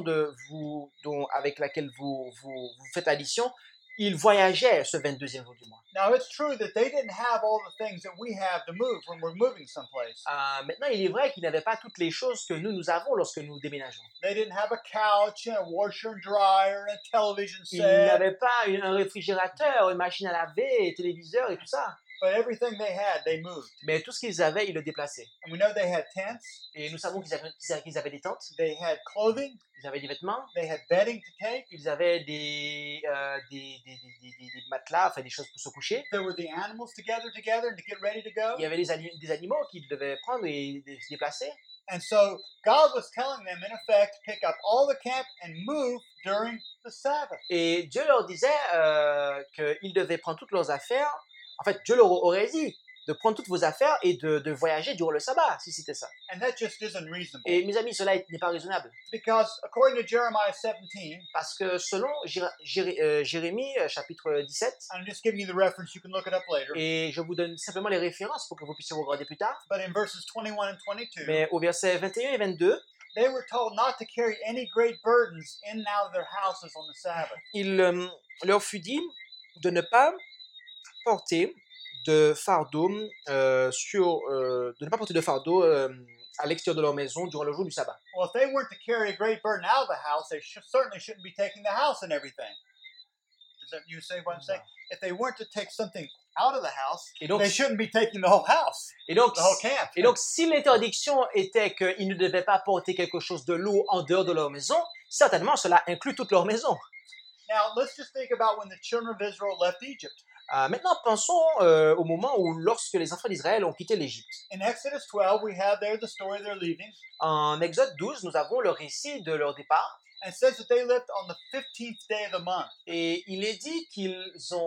C: avec laquelle vous faites l'addition, ils voyageaient ce 22e jour du mois.
B: Now, it's true that they didn't have all the things that we have to move when we're moving someplace.
C: Maintenant, il est vrai qu'ils n'avaient pas toutes les choses que nous avons lorsque nous déménageons.
B: They didn't have a couch and a washer and dryer and a television
C: Ils
B: set.
C: n'avaient pas un réfrigérateur, une machine à laver, un téléviseur et tout ça.
B: But everything they had, they moved.
C: Mais tout ce qu'ils avaient, ils le déplaçaient.
B: And we know they had tents.
C: Et nous savons qu'ils avaient des tentes,
B: They had clothing.
C: ils avaient des vêtements,
B: They had bedding to take.
C: ils avaient des matelas, enfin des choses pour se coucher.
B: There were the animals to gather together and to get ready to go.
C: Il y avait des animaux qu'ils devaient prendre et se déplacer.
B: And so God was telling them, in effect, pick up all the camp and move during the Sabbath.
C: Et Dieu leur disait qu'ils devaient prendre toutes leurs affaires. En fait, Dieu leur aurait dit de prendre toutes vos affaires et de voyager durant le sabbat, si c'était ça.
B: And that just isn't reasonable.
C: Et mes amis, cela n'est pas raisonnable.
B: Because according to Jeremiah 17,
C: Parce que selon Jérémie, chapitre 17,
B: I'm just giving you the reference, you can look it up later.
C: et je vous donne simplement les références pour que vous puissiez regarder plus tard,
B: But in verses 21 and 22,
C: mais au verset 21 et 22,
B: they were told not to carry any great burdens in and out of their houses on the Sabbath.
C: il leur fut dit de ne pas porter de fardeau à l'extérieur de leur maison durant le jour du sabbat.
B: Well, if they weren't to carry a great burden out of the house, they certainly shouldn't be taking the house and everything. Does that you say what I'm saying? If they weren't to take something out of the house,
C: Et donc,
B: they shouldn't be taking the whole house,
C: et donc,
B: the whole camp.
C: et donc si l'interdiction était qu'ils ne devaient pas porter quelque chose de lourd en dehors de leur maison, certainement cela inclut toute leur maison.
B: Now, let's just think about when the children of Israel left Egypt.
C: Maintenant, pensons au moment où lorsque les enfants d'Israël ont quitté l'Égypte.
B: In Exodus 12, we have there the story of their leaving.
C: En Exode 12, nous avons le récit de leur départ.
B: And it says that they left on the 15th day of the month.
C: Et il est dit qu'ils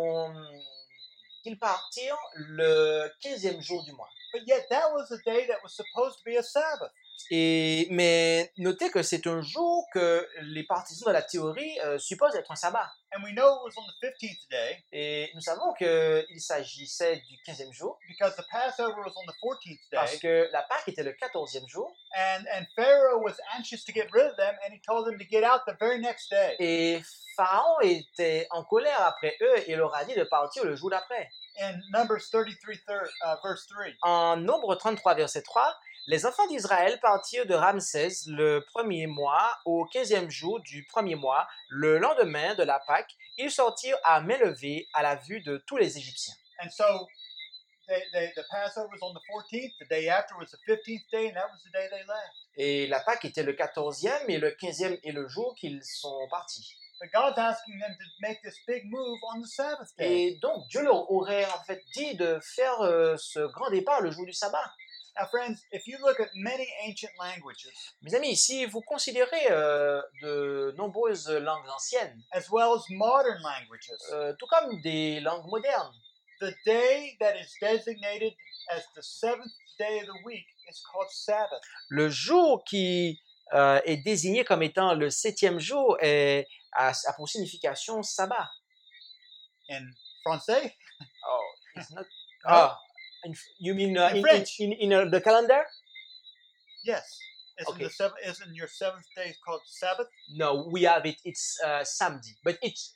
C: partirent le 15e jour du mois.
B: But yet that was a day that was supposed to be a Sabbath.
C: Mais notez que c'est un jour que les partisans de la théorie supposent être un sabbat.
B: And we know it was on the 15th day
C: Et nous savons qu'il s'agissait du 15e jour,
B: because the Passover was on the 14th
C: parce
B: day.
C: que la Pâque était le 14e jour.
B: And Pharaoh was anxious to get rid of them, and he told them to get out the very next day.
C: Et Pharaon était en colère après eux et leur a dit de partir le jour d'après.
B: In Numbers 33, verse 3.
C: En Nombre 33, verset 3, les enfants d'Israël partirent de Ramsès le premier mois au 15e jour du premier mois, le lendemain de la Pâque. Ils sortirent à main levée à la vue de tous les Égyptiens.
B: And so the Passover was on the 14th. The day after was the 15th day, and that was the day they left.
C: Et la Pâque était le 14e et le 15e est le jour qu'ils sont partis.
B: But God's asking them to make this big move on the Sabbath day.
C: Et donc Dieu leur aurait en fait dit de faire ce grand départ le jour du sabbat.
B: Now, friends, if you look at many ancient languages,
C: Mes amis, si vous considérez de nombreuses langues anciennes,
B: as well as modern languages,
C: tout comme des langues modernes,
B: the day that is designated as the seventh day of the week is called Sabbath.
C: le jour qui est désigné comme étant le 7e jour a pour signification sabbat.
B: In Francais?
C: Oh, it's not.
B: No.
C: You mean
B: In French.
C: in the calendar?
B: Yes.
C: Okay.
B: Isn't your seventh day called Sabbath?
C: No, we have it. It's samedi, but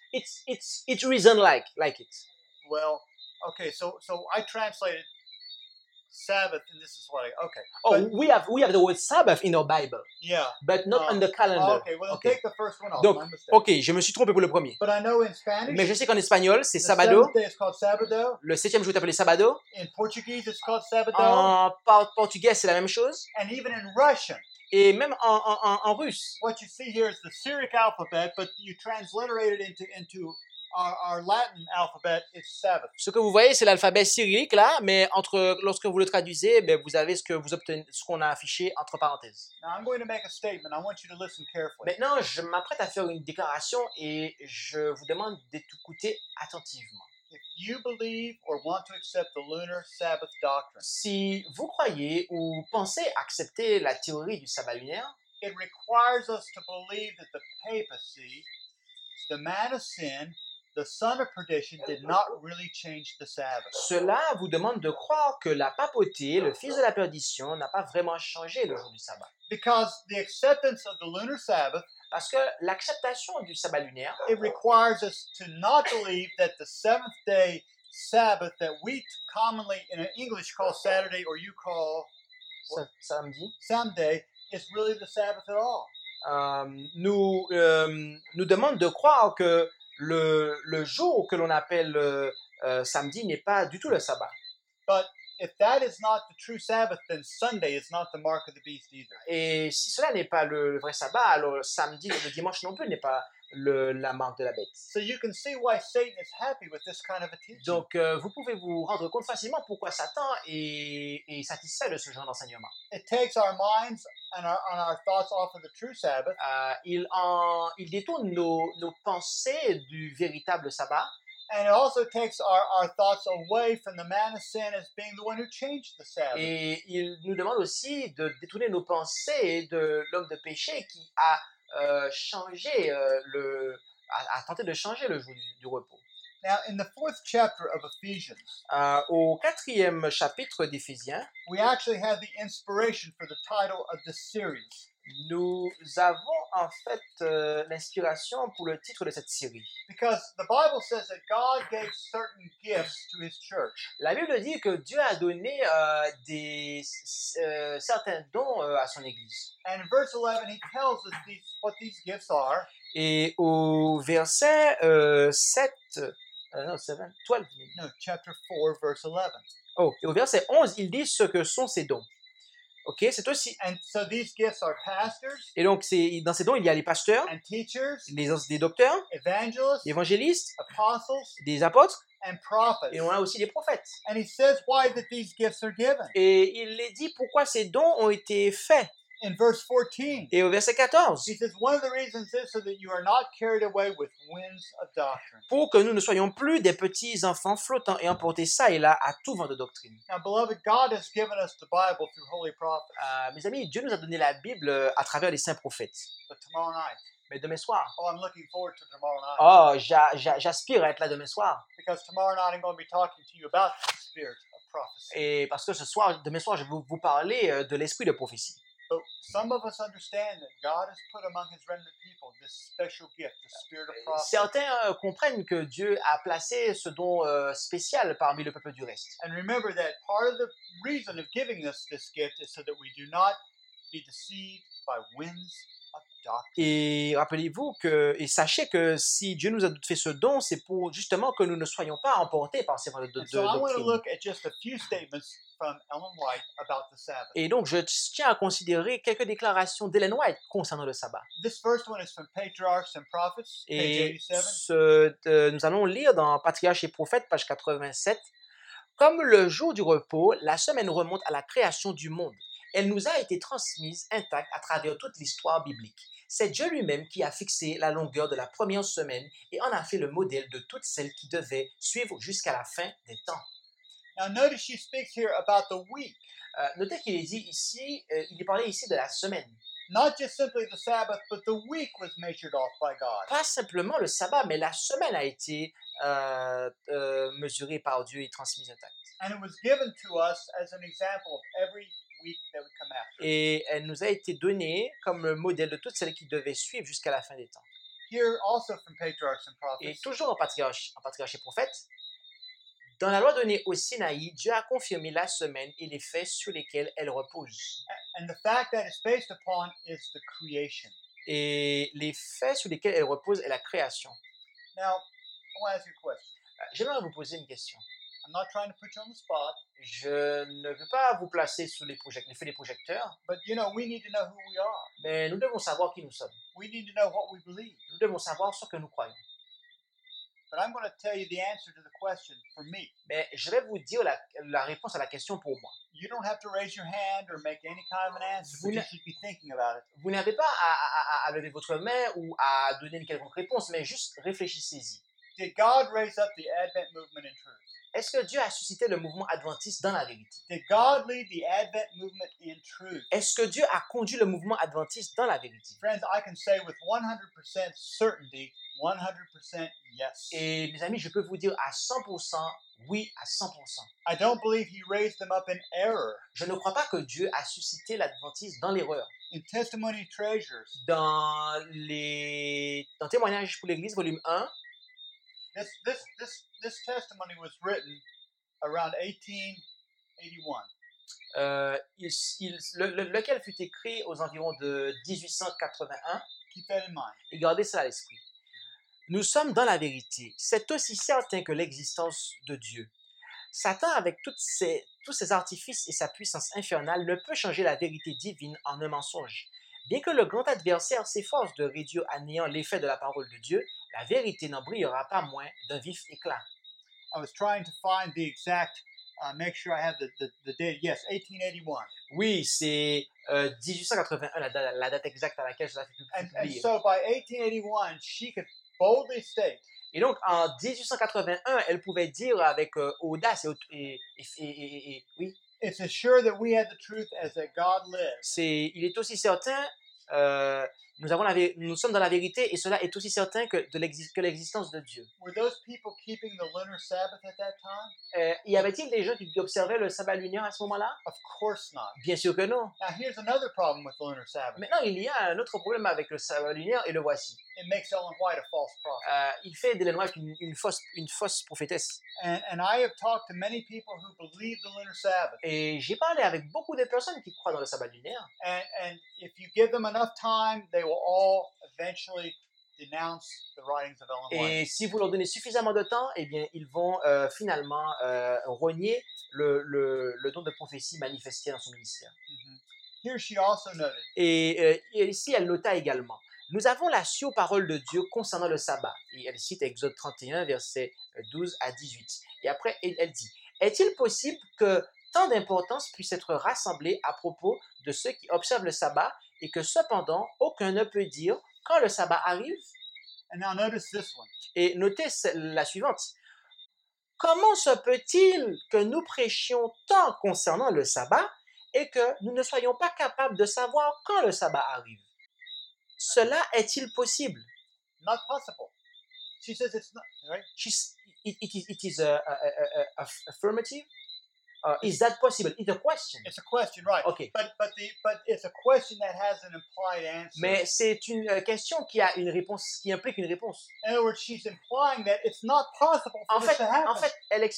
C: it reason like it.
B: Well, okay, so I translated Sabbath, and this is what I okay.
C: Oh,
B: But
C: we have the word Sabbath in our Bible,
B: yeah.
C: but not on the calendar.
B: Okay, well,
C: Okay.
B: take the first one off.
C: Donc,
B: My mistake.
C: ok, je me suis trompé pour le premier.
B: But I know in Spanish,
C: Mais je sais qu'en espagnol, c'est
B: the
C: sabado.
B: seventh day is called Sabado.
C: Le 7e jour est appelé sabado.
B: In Portuguese, it's called Sabado.
C: En portugais, c'est la même chose.
B: And even in Russian,
C: Et même en russe.
B: what you see here is the Syriac alphabet, but you transliterate it into our Latin alphabet, it's Sabbath.
C: Ce que vous voyez, c'est l'alphabet cyrillique là, mais lorsque vous le traduisez, ben, vous avez ce qu'on a affiché entre parenthèses.
B: Now I'm going to make a statement. I want you to listen carefully.
C: Maintenant, je m'apprête à faire une déclaration et je vous demande d'écouter attentivement.
B: If you believe or want to accept the lunar Sabbath doctrine,
C: Si vous croyez ou pensez accepter la théorie du sabbat lunaire,
B: it requires us to believe that the papacy, the man of sin, the son of perdition, did not really change the Sabbath.
C: cela vous demande de croire que la papauté, le fils de la perdition, n'a pas vraiment changé le jour du sabbat.
B: Because the acceptance of the lunar Sabbath,
C: Parce que l'acceptation du sabbat lunaire,
B: it requires us to not believe that the seventh day Sabbath that we commonly in English call Saturday or you call
C: samedi,
B: Sunday is really the Sabbath at all.
C: nous demande de croire que le jour que l'on appelle samedi n'est pas du tout le sabbat.
B: But if that is not the true Sabbath, then Sunday is not the mark of the beast either.
C: Et si cela n'est pas le vrai sabbat, alors le samedi, le dimanche non plus n'est pas la marque de la bête.
B: So you can see why Satan is happy with this kind of a teaching.
C: Donc, vous pouvez vous rendre compte facilement pourquoi Satan est satisfait de ce genre d'enseignement.
B: It takes our minds and our thoughts off of the true Sabbath,
C: Il détourne nos pensées du véritable sabbat.
B: and it also takes our thoughts away from the man of sin as being the one who changed the Sabbath.
C: Et il nous demande aussi de détourner nos pensées de l'homme de péché qui a tenté de changer le jour du repos.
B: Now, in the 4th chapter of Ephesians,
C: Au 4e chapitre d'Éphésiens,
B: we actually have the inspiration for the title of this series.
C: nous avons en fait l'inspiration pour le titre de cette série.
B: Because the Bible says that God gave certain gifts to his church.
C: La Bible dit que Dieu a donné certains dons à son Église.
B: And in verse 11, he tells us what these gifts are.
C: Et au verset 12,
B: No, chapter 4, verse 11.
C: et au verset 11, il dit ce que sont ces dons. Ok, c'est aussi.
B: And so these gifts are pastors
C: Et donc, dans ces dons, il y a les pasteurs,
B: and teachers,
C: des docteurs,
B: evangelists,
C: des évangélistes,
B: apostles,
C: des apôtres,
B: and prophets.
C: et on a aussi des prophètes.
B: And he says why that these gifts are given.
C: Et il les dit pourquoi ces dons ont été faits.
B: In verse 14,
C: Et au verset 14,
B: he says one of the reasons is so that you are not carried away with winds of doctrine.
C: pour que nous ne soyons plus des petits enfants flottants et emportés ça et là à tout vent de doctrine.
B: Now, beloved, God has given us the Bible through holy prophets.
C: Mes amis, Dieu nous a donné la Bible à travers les saints prophètes.
B: But tomorrow night,
C: Mais demain soir,
B: I'm looking forward to tomorrow night.
C: j'aspire à être là demain soir.
B: Because tomorrow night I'm going to be talking to you about the spirit of prophecy.
C: Et parce que demain soir, je vais vous parler de l'esprit de prophétie.
B: But some of us understand that God has put among his remnant people this special gift, the spirit of prophecy.
C: Certains comprennent que Dieu a placé ce don spécial parmi le peuple du reste.
B: And remember that part of the reason of giving us this gift is so that we do not be deceived by winds of doctrine.
C: Et rappelez-vous et sachez que si Dieu nous a fait ce don, c'est pour justement que nous ne soyons pas emportés par ces vents de
B: And so I want to
C: doctrine.
B: look at just a few statements from Ellen White about the Sabbath.
C: Et donc, je tiens à considérer quelques déclarations d'Ellen White concernant le sabbat.
B: This first one is from Patriarchs and Prophets, page
C: Et
B: 87.
C: nous allons lire dans Patriarches et Prophètes, page 87. Comme le jour du repos, la semaine remonte à la création du monde. Elle nous a été transmise intacte à travers toute l'histoire biblique. C'est Dieu lui-même qui a fixé la longueur de la première semaine et en a fait le modèle de toutes celles qui devaient suivre jusqu'à la fin des temps.
B: Now notice she speaks here about the week,
C: Notez qu'il est dit ici, il est parlé ici de la semaine.
B: not just simply the Sabbath, but the week was measured off by God.
C: Pas simplement le sabbat, mais la semaine a été mesurée par Dieu et transmise intacte.
B: And it was given to us as an example of every week that would come after.
C: Et elle nous a été donnée comme le modèle de toutes celles qui devaient suivre jusqu'à la fin des temps.
B: Here, also from Patriarchs and
C: Et
B: Prophets,
C: toujours en patriarche et prophète, dans la loi donnée au Sinaï, Dieu a confirmé la semaine et les faits sur lesquels elle repose.
B: and the fact that it's based upon is the creation.
C: Et les faits sur lesquels elle repose est la création.
B: Now, I want to ask you a question.
C: J'aimerais vous poser une question.
B: I'm not trying to put you on the spot,
C: Je ne veux pas vous placer sous les feux des projecteurs,
B: but we need to know who we are.
C: mais nous devons savoir qui nous sommes.
B: We need to know what we believe.
C: Nous devons savoir ce que nous croyons.
B: But I'm going to tell you the answer to the question for me.
C: Mais je vais vous dire la réponse à la question pour moi.
B: You don't have to raise your hand or make any kind of an answer, but you should be thinking about it.
C: Vous n'avez pas à lever votre main ou à donner une quelconque réponse, mais juste réfléchissez-y.
B: Did God raise up the Advent movement in truth?
C: Est-ce que Dieu a suscité le mouvement adventiste dans la vérité?
B: Did God lead the Advent movement in truth?
C: Est-ce que Dieu a conduit le mouvement adventiste dans la vérité?
B: Friends, I can say with 100% certainty, 100% yes.
C: Et mes amis, je peux vous dire à 100%, oui à 100%.
B: I don't believe he raised them up in error.
C: Je ne crois pas que Dieu a suscité l'adventisme dans l'erreur.
B: In Testimony Treasures,
C: Dans Témoignages pour l'Église, volume 1,
B: this testimony was written around 1881.
C: lequel fut écrit aux environs de 1881.
B: Keep that in mind.
C: Et gardez ça à l'esprit. Nous sommes dans la vérité. C'est aussi certain que l'existence de Dieu. Satan, avec tous ses artifices et sa puissance infernale, ne peut changer la vérité divine en un mensonge. Bien que le grand adversaire s'efforce de réduire à néant l'effet de la parole de Dieu, la vérité n'en brillera pas moins d'un vif éclat.
B: I was trying to find the exact, make sure I have the date. Yes, 1881.
C: Oui, c'est 1881, la date exacte à laquelle cela fut
B: And
C: publié.
B: so by 1881, she could boldly state,
C: Et donc, en 1881, elle pouvait dire avec audace et oui,
B: it's assured that we had the truth as that God lives.
C: il est aussi certain, nous sommes dans la vérité et cela est aussi certain que l'existence de Dieu.
B: Were those people keeping the lunar Sabbath at that time?
C: Y avait-il des gens qui observaient le sabbat lunaire à ce moment-là?
B: Of course not.
C: Bien sûr que non.
B: Now here's another problem with the lunar Sabbath.
C: Maintenant, il y a un autre problème avec le sabbat lunaire et le voici.
B: It makes Ellen White a false prophet.
C: Il fait d'Ellen White une fausse prophétesse.
B: And I have talked to many people who believe the lunar Sabbath.
C: Et j'ai parlé avec beaucoup de personnes qui croient dans le sabbat lunaire.
B: And if you give them enough time, they will all eventually denounce the writings of Ellen White.
C: Et si vous leur donnez suffisamment de temps, eh bien, ils vont finalement renier le don de prophétie manifesté dans son ministère.
B: Mm-hmm. Here she also noted.
C: Et ici, elle nota également. Nous avons la sûre parole de Dieu concernant le sabbat. Et elle cite Exode 31, versets 12 à 18. Et après, elle dit, est-il possible que tant d'importance puisse être rassemblée à propos de ceux qui observent le sabbat et que cependant, aucun ne peut dire quand le sabbat arrive?
B: And now notice this one.
C: Et notez la suivante. Comment se peut-il que nous prêchions tant concernant le sabbat et que nous ne soyons pas capables de savoir quand le sabbat arrive? Cela est-il possible?
B: Not possible. She says it's not, right?
C: It is affirmative. Is that possible? It's a question.
B: It's a question, right?
C: Okay.
B: But it's a question that has an implied answer.
C: Mais c'est une question qui a une réponse, qui implique une réponse.
B: In other words, she's implying that it's not possible for this to happen.
C: En fait,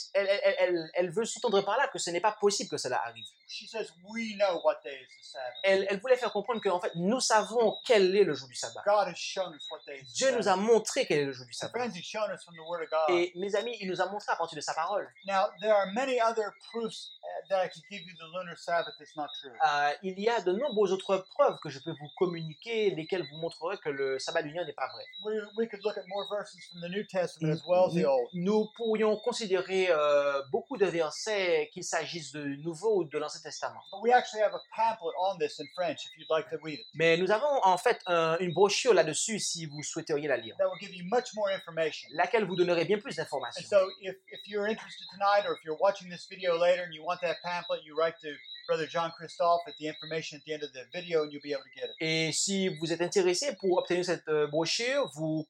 C: elle veut sous-tendre par là que ce n'est pas possible que cela arrive.
B: She says we know what day is the Sabbath.
C: Elle voulait faire comprendre que en fait, nous savons quel est le jour du sabbat.
B: God has shown us what day is the
C: Dieu nous
B: Sabbath.
C: a montré quel est le jour du
B: And
C: sabbat.
B: friends, He's shown us from the Word of God.
C: Et mes amis, il nous a montré à partir de sa parole.
B: Now, there are many other proofs that I could give you the lunar Sabbath is not true.
C: Il y a de nombreuses autres preuves que je peux vous communiquer, lesquelles vous montreraient que le sabbat lunaire n'est pas vrai.
B: We could look at more verses from the New Testament as well as the Old.
C: Nous pourrions considérer beaucoup de versets, qu'il s'agisse du Nouveau ou de l'Ancien Testament.
B: But we actually have a pamphlet on this in French if you'd like to read it.
C: Mais nous avons en fait une brochure là-dessus si vous souhaiteriez la lire,
B: That will give you much more information.
C: laquelle vous donnerait bien plus
B: And
C: d'informations.
B: so if you're interested tonight or if you're watching this video later and you want that that pamphlet, you write to Brother John Christophe at the information at the end of the video, and you'll be able to get it.
C: Et si vous êtes intéressé pour obtenir cette brochure, vous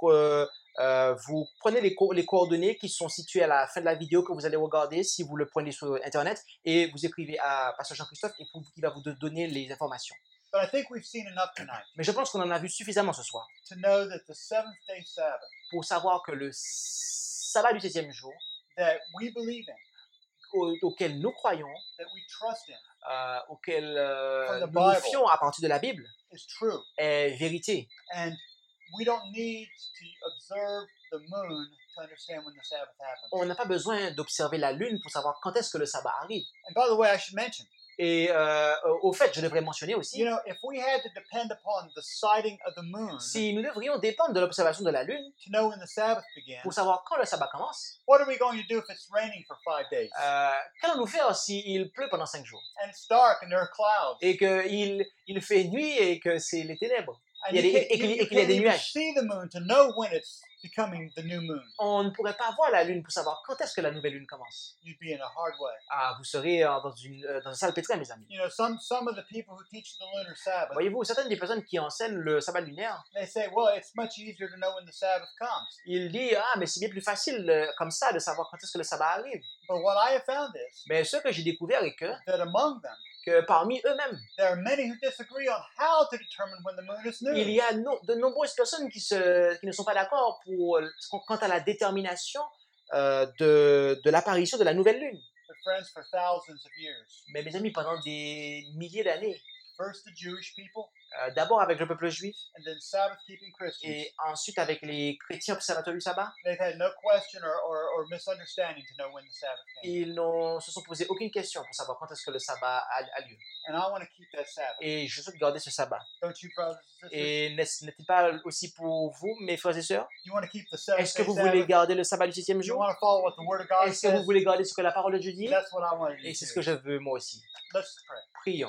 C: prenez les coordonnées qui sont situées à la fin de la vidéo que vous allez regarder si vous le prenez sur Internet et vous écrivez à Pasteur Jean-Christophe et il va vous donner les informations.
B: But I think we've seen enough tonight
C: Mais je pense qu'on en a vu suffisamment ce soir
B: to know that the seventh-day Sabbath
C: pour savoir que le sabbat du 7e jour,
B: that we believe in,
C: auquel nous croyons,
B: that we trust in,
C: auquel
B: From the
C: nous nous
B: Bible.
C: fions à partir de la Bible,
B: is true.
C: est vérité.
B: And we don't need to observe the moon to understand when the Sabbath happens.
C: On n'a pas besoin d'observer la lune pour savoir quand est-ce que le sabbat arrive.
B: And by the way, I should mention,
C: Et au fait, je devrais mentionner aussi,
B: you know, if we had to depend upon the sighting of the moon
C: si nous devrions dépendre de l'observation de la lune
B: to know when the Sabbath begins,
C: pour savoir quand le sabbat commence,
B: what are we going to do if it's raining for 5 days
C: qu'allons-nous faire s'il pleut pendant 5 jours
B: and it's dark and there are clouds
C: et qu'il fait nuit et que c'est les ténèbres
B: and
C: il y a
B: you
C: des-
B: can't,
C: et qu'il
B: you
C: y a
B: can't
C: des
B: even
C: nuages?
B: see the moon to know when it's becoming the new moon?
C: On ne pourrait pas voir la lune pour savoir quand est-ce que la nouvelle lune commence.
B: You'd be in a hard way.
C: Vous serez dans un sale pétrin, mes amis.
B: You know, some of the people who teach the lunar Sabbath,
C: Voyez-vous, certaines des personnes qui enseignent le sabbat lunaire,
B: they say, well, it's much easier to know when the Sabbath comes.
C: ils disent « Ah, mais c'est bien plus facile comme ça de savoir quand est-ce que le sabbat arrive.
B: But what I have found is »
C: Mais ce que j'ai découvert est
B: that among them,
C: que parmi eux-mêmes,
B: there are many who disagree on how to determine when the moon is new.
C: il y a de nombreuses personnes qui ne sont pas d'accord quant à la détermination de l'apparition de la nouvelle lune.
B: But friends, for thousands of years,
C: Mais mes amis, pendant des milliers d'années,
B: first the Jewish people,
C: d'abord avec le peuple juif
B: and then Sabbath-keeping Christians,
C: et ensuite avec les chrétiens observateurs du sabbat,
B: they've had no question or misunderstanding to know when the Sabbath came.
C: ils ne se sont posé aucune question pour savoir quand est-ce que le sabbat a lieu.
B: And I want to keep that Sabbath.
C: Et je souhaite garder ce sabbat.
B: Don't you, brothers and sisters?
C: Et n'est-il pas aussi pour vous, mes frères et sœurs?
B: You want to keep the
C: Est-ce que
B: seventh-day
C: vous voulez
B: Sabbath?
C: garder le sabbat du 7e
B: You
C: jour?
B: want to follow what the Word of God
C: Est-ce que vous
B: says?
C: voulez garder ce que la parole de Dieu dit?
B: That's what I want to do.
C: Et c'est ce que je veux moi aussi.
B: Let's pray.
C: Prions.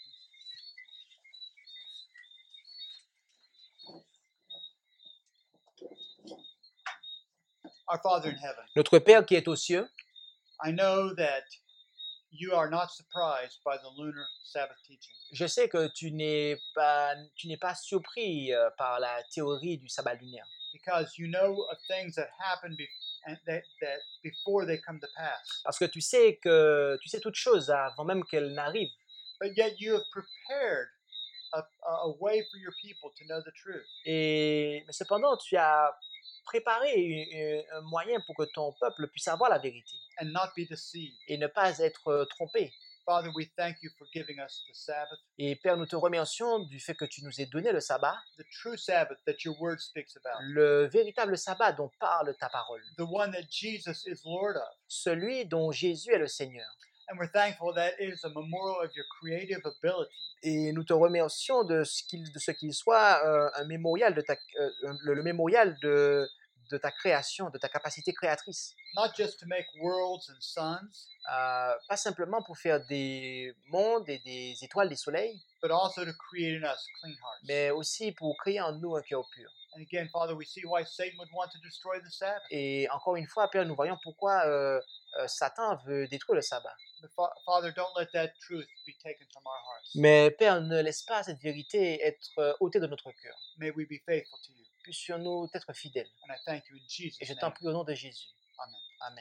B: Our Father in heaven,
C: Notre Père qui est aux cieux,
B: I know that you are not surprised by the lunar Sabbath teaching.
C: je sais que tu n'es pas surpris par la théorie du sabbat lunaire.
B: Because you know of things that happen and that before they come to pass.
C: Parce que tu sais toutes choses avant même qu'elles n'arrivent.
B: But yet you have prepared a way for your people to know the truth.
C: Mais cependant, tu as préparé un moyen pour que ton peuple puisse avoir la vérité
B: And not be deceived.
C: et ne pas être trompé.
B: Father, we thank you for giving us the Sabbath,
C: Et Père, nous te remercions du fait que tu nous aies donné le sabbat,
B: the true Sabbath that your word speaks about,
C: le véritable sabbat dont parle ta parole,
B: the one that Jesus is Lord of.
C: celui dont Jésus est le Seigneur.
B: And we're thankful that it is a memorial of your creative ability.
C: Et nous te remercions de ce qu'il soit un mémorial le mémorial de ta création, de ta capacité créatrice.
B: Not just to make worlds and suns,
C: Pas simplement pour faire des mondes et des étoiles, des soleils,
B: but also to create in us clean hearts.
C: mais aussi pour créer en nous un cœur pur.
B: And again, Father, we see why Satan would want to destroy the Sabbath.
C: Et encore une fois, Père, nous voyons pourquoi Satan veut détruire le sabbat.
B: But Father, don't let that truth be taken from our hearts.
C: Mais Père, ne laisse pas cette vérité être ôtée de notre cœur.
B: May we be faithful to you.
C: Puissions-nous être fidèles.
B: And I thank you in Jesus'
C: Et je t'en
B: name.
C: prie au nom de Jésus.
B: Amen.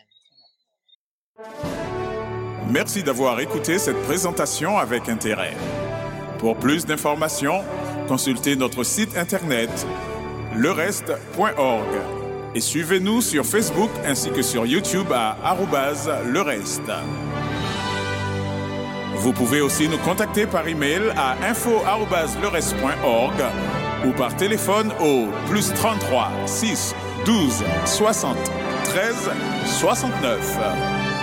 C: Amen.
A: Merci d'avoir écouté cette présentation avec intérêt. Pour plus d'informations, consultez notre site internet lereste.org et suivez-nous sur Facebook ainsi que sur YouTube à @lereste. Vous pouvez aussi nous contacter par email à info@lereste.org ou par téléphone au +33 6 12 60 13 69.